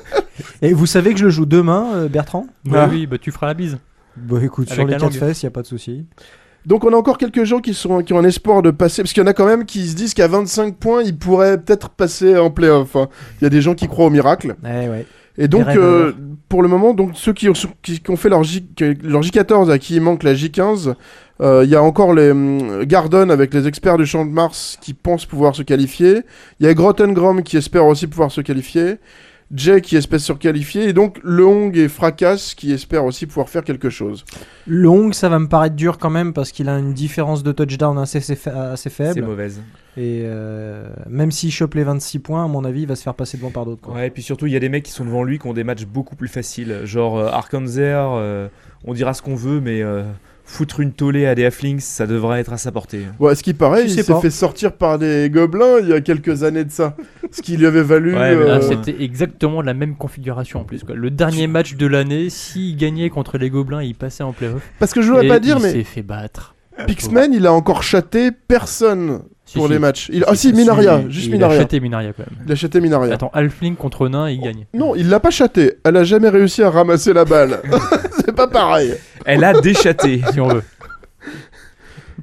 Et vous savez que je le joue demain, Bertrand? Bah oui, bah tu feras la bise. Bah écoute, Avec sur les la 4 langue. fesses, y a pas de souci. Donc, on a encore quelques gens qui ont un espoir de passer. Parce qu'il y en a quand même qui se disent qu'à 25 points, ils pourraient peut-être passer en playoff. Hein. Il y a des gens qui croient au miracle. Eh ouais. Et donc, rêveurs. pour le moment, donc ceux qui ont fait leur J14, à qui il manque la J15, il y a encore les Garden avec les experts du Champ de Mars qui pensent pouvoir se qualifier. Il y a Grottengrom qui espère aussi pouvoir se qualifier. Jay qui espère se qualifier. Et donc, Le Hong et Fracas qui espèrent aussi pouvoir faire quelque chose. Long, ça va me paraître dur quand même parce qu'il a une différence de touchdown assez C'est faible. mauvaise. Et même s'il chope les 26 points, à mon avis, il va se faire passer devant par d'autres. quoi. Ouais, et puis surtout, il y a des mecs qui sont devant lui qui ont des matchs beaucoup plus faciles. Genre Arkansas, on dira ce qu'on veut, mais foutre une tollée à des halflings, ça devrait être à sa portée. Bon, à ce qui paraît, Je il sais s'est pas. fait sortir par des gobelins il y a quelques années de ça. Ce qui lui avait valu... Ouais, mais Là, Euh, c'était exactement la même configuration en plus. Quoi. Le dernier match de l'année, s'il gagnait contre les Gobelins, il passait en playoff. Parce que je voudrais Et pas dire, il mais s'est fait battre. Pixman, il a encore chaté personne Si, pour si. les matchs. Ah si, Minaria, juste Il Minaria. a chaté Minaria quand même. Il a chaté Minaria. Attends, Halfling contre Nain, il gagne. Non, il l'a pas chaté. Elle a jamais réussi à ramasser la balle. C'est pas pareil. Elle a déchaté. Si on veut.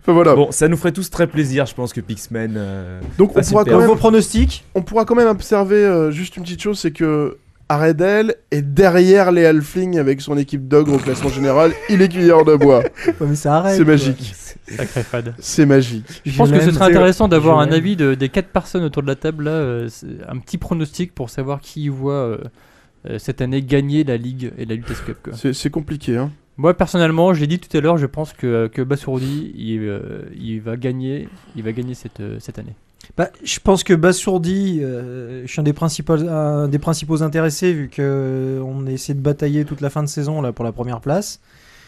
Enfin, voilà. Bon, ça nous ferait tous très plaisir, je pense que Pixman. Donc on pourra, Vos pronostics. on pourra quand même observer juste une petite chose, c'est que Aredel est derrière les Halflings avec son équipe d'ogres au classement général. Il est cuillère de bois. Ouais, mais ça arrête. C'est magique. Sacré fade. C'est magique. Je pense que ce serait intéressant d'avoir un l'aime. avis des 4 personnes autour de la table là, un petit pronostic pour savoir qui voit cette année gagner la Ligue et la Lutèce Cup. Quoi. C'est compliqué, hein. Moi personnellement, je l'ai dit tout à l'heure, je pense que Bassourdi il va gagner cette année. Bah, je pense que Bassourdi, je suis un des principaux intéressés vu qu'on essaie de batailler toute la fin de saison là, pour la première place.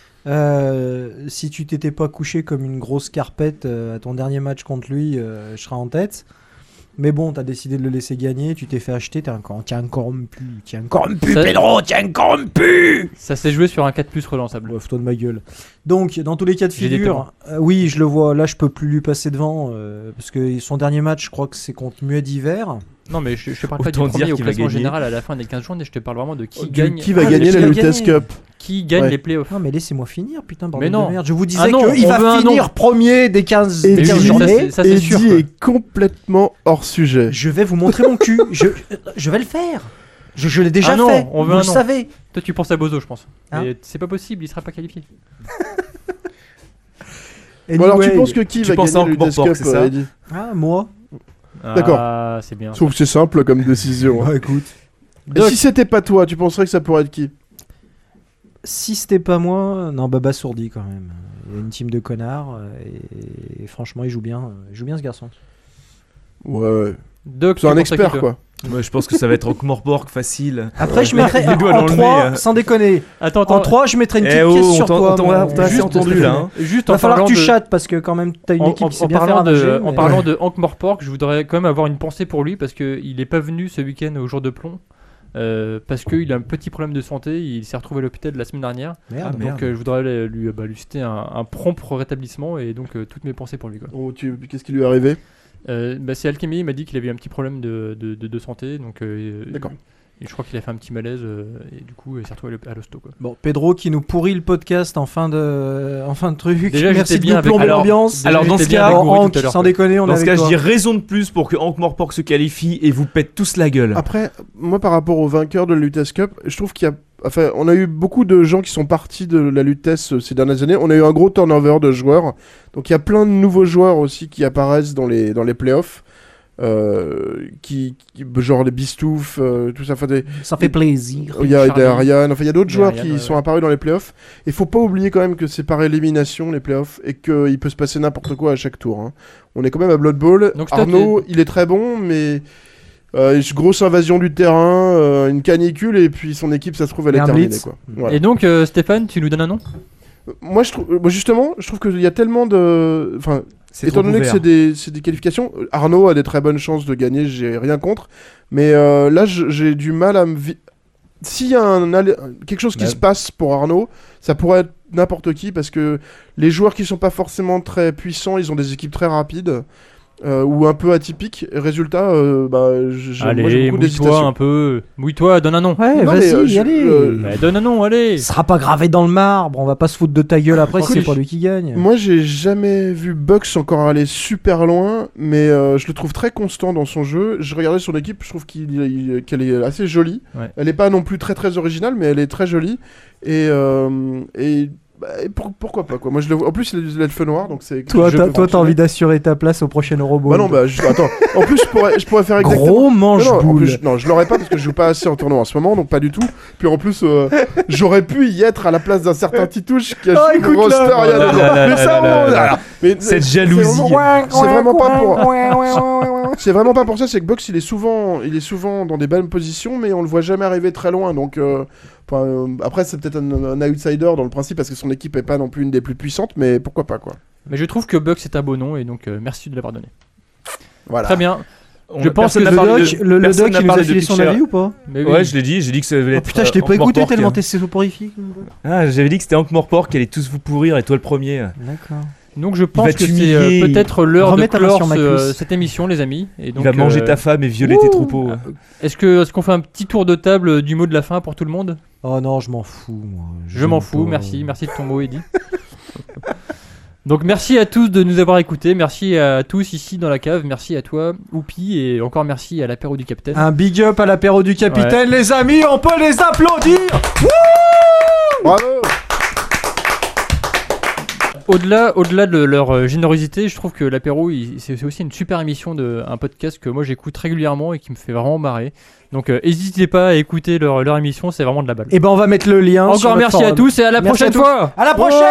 Si tu t'étais pas couché comme une grosse carpette à ton dernier match contre lui, je serais en tête. Mais bon, t'as décidé de le laisser gagner, tu t'es fait acheter, t'es un corrompu, Ça- Pedro, t'es un corrompu. Ça s'est joué sur un 4+ relançable. Ouf, toi de ma gueule. Donc, dans tous les cas de J'ai des figure, oui, je le vois, là je peux plus lui passer devant, parce que son dernier match, je crois que c'est contre Muet d'Hiver. Non mais je te parle pas du Autant dire premier au qu'il va classement gagner. général à la fin des 15 journées, je te parle vraiment de qui Qui gagne va Ah, gagner mais la qui va Lutèce gagner Cup? qui gagne Ouais. les playoffs. Non mais laissez-moi finir, putain, bordel Mais non. de merde. Je vous disais Ah non, qu'il on va veut un finir nom. premier des 15, Et des dis- 15 ça, journées. c'est sûr, Eddie quoi. est complètement hors sujet. Je vais vous montrer mon cul. Je vais le faire. Je l'ai déjà Ah non, fait. on veut vous un le nom. savez. Toi tu penses à Bozo je pense. Hein Mais c'est pas possible, il sera pas qualifié. Bon, alors tu Anyway. penses que qui Tu va penses gagner à la Lutèce Ankh-Morpork, Cup, c'est ça Eddie? Ah, moi. D'accord. Ah, c'est bien. Je trouve que c'est simple comme décision. Bah, écoute. Et si c'était pas toi, tu penserais que ça pourrait être qui? Si c'était pas moi, non, bah Bassourdi quand même. Il y a une team de connards et franchement, il joue bien ce garçon. Ouais. Doc, C'est tu un penses à qui, expert, toi quoi. Moi, je pense que ça va être Ankh-Morpork facile. Après, je mettrais Les doigts en dans le 3, nez. sans déconner. Attends, En 3, je mettrais une petite Eh pièce oh, sur toi. on t'a assez Juste entendu de- là. Hein. Juste Va en falloir que parlant tu de- chattes parce que quand même t'as une équipe qui sait bien faire en ravager, parlant mais- parlant de Ankh-Morpork, je voudrais quand même avoir une pensée pour lui parce qu'il est pas venu ce week-end au jour de plomb. Parce qu'il a un petit problème de santé, il s'est retrouvé à l'hôpital la semaine dernière. Merde. Ah, Donc je voudrais lui citer un prompt rétablissement et donc toutes mes pensées pour lui. Quoi. Oh, qu'est-ce qui lui est arrivé? C'est Alchemy, il m'a dit qu'il avait eu un petit problème de santé, donc D'accord. et je crois qu'il a fait un petit malaise et du coup il s'est retrouvé à l'hosto. Quoi. Bon, Pedro qui nous pourrit le podcast en fin de truc. Déjà, Merci j'étais de bien nous avec- plomber alors, l'ambiance. alors, dans ce j'étais bien cas, avec En Goury Hank, tout à l'heure, sans quoi. déconner, on est Dans ce avec cas, je toi. dis raison de plus pour que Ankh-Morpork se qualifie et vous pète tous la gueule. Après, moi, par rapport au vainqueur de la Lutèce Cup, je trouve qu'il y a. Enfin, on a eu beaucoup de gens qui sont partis de la Lutèce ces dernières années. On a eu un gros turnover de joueurs. Donc, il y a plein de nouveaux joueurs aussi qui apparaissent dans les playoffs. Genre les Bistouf, tout ça. Enfin, Ça fait plaisir. il y a Charlie. des Ariane. Enfin, il y a d'autres Des joueurs Ariane, qui ouais, sont ouais. apparus dans les playoffs. Et faut pas oublier quand même que c'est par élimination les playoffs et qu'il peut se passer n'importe quoi à chaque tour. Hein. On est quand même à Blood Bowl. Donc, toi, Arnaud, il est très bon, mais. Grosse invasion du terrain, une canicule et puis son équipe, ça se trouve, elle Et est un terminée. blitz. Quoi. Voilà. Et donc Stéphane, tu nous donnes un nom? Moi, justement, je trouve qu'il y a tellement de. Enfin, C'est étant trop donné que ouvert. c'est des qualifications, Arnaud a des très bonnes chances de gagner, j'ai rien contre. Mais là, j'ai du mal à me. S'il y a quelque chose qui Bah. se passe pour Arnaud, ça pourrait être n'importe qui parce que les joueurs qui sont pas forcément très puissants, ils ont des équipes très rapides. Ou un peu atypiques. Résultat, moi j'ai Allez, beaucoup mouille-toi d'hésitation. un peu. Mouille-toi, donne un nom. Ouais, Non, mais, vas-y, allez. Bah, donne un nom, allez. Ce sera pas gravé dans le marbre, on va pas se foutre de ta gueule après si Écoute, c'est pas lui qui gagne. Moi, j'ai jamais vu Bucks encore aller super loin, mais je le trouve très constant dans son jeu. Je regardais son équipe, je trouve qu'elle est assez jolie. Ouais. Elle est pas non plus très très originale, mais elle est très jolie. Et pourquoi pas quoi. Moi, je le vois. En plus, il a l'elfe noir, donc c'est. Toi, je t'as peux toi, t'as continuer. envie d'assurer ta place au prochain Eurobowl. Bah non, bah attends. En plus, je pourrais faire exactement. Gros Non, en mange-boule. plus, non, je l'aurais pas parce que je joue pas assez en tournoi en ce moment, donc pas du tout. Puis en plus, j'aurais pu y être à la place d'un certain Titouche qui a Oh, joué le écoute-le. roster il y a Oh là 2 là ans. là Mais là ça, là on- là. alors, mais Cette c'est jalousie. vraiment pas pour. C'est vraiment pas pour ça. C'est que Bucks, il est souvent dans des bonnes positions, mais on le voit jamais arriver très loin. Donc après, c'est peut-être un outsider dans le principe parce que son équipe est pas non plus une des plus puissantes, mais pourquoi pas quoi. Mais je trouve que Buck c'est un beau nom et donc merci de l'avoir donné. Voilà. Très bien. On- Je pense personne que n'a Le parlé doc, de- le personne doc, n'a il nous parlé a de filé son pitcher. avis ou pas? Mais oui. Ouais, je l'ai dit, j'ai dit que ça devait Oh être. putain, je t'ai pas écouté Ankh-Morpork. tellement t'es soporifique. Ah, j'avais dit que c'était Ankh-Morpork qui allait tous vous pourrir et toi le premier. D'accord. Donc je va pense que c'est t'humilier. peut-être l'heure de Remets ta main clore sur ma cuisse. cette émission, les amis. Et donc, Il va manger ta femme et violer tes troupeaux. Est-ce qu'on fait un petit tour de table du mot de la fin pour tout le monde? Oh non, je m'en fous, moi. Je m'en fous, pas. merci de ton mot, Eddy. Donc merci à tous de nous avoir écoutés, merci à tous ici dans la cave, merci à toi Oupi et encore merci à l'apéro du capitaine. Un big up à l'apéro du capitaine, les amis, on peut les applaudir. Bravo. Au-delà de leur générosité, je trouve que l'apéro, c'est aussi une super émission, un podcast que moi j'écoute régulièrement et qui me fait vraiment marrer. Donc n'hésitez pas à écouter leur émission, c'est vraiment de la balle. Et ben on va mettre le lien. Encore merci à tous et à la prochaine fois. À la prochaine.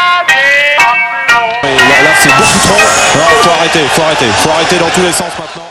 Et là c'est beaucoup trop. Faut arrêter dans tous les sens maintenant.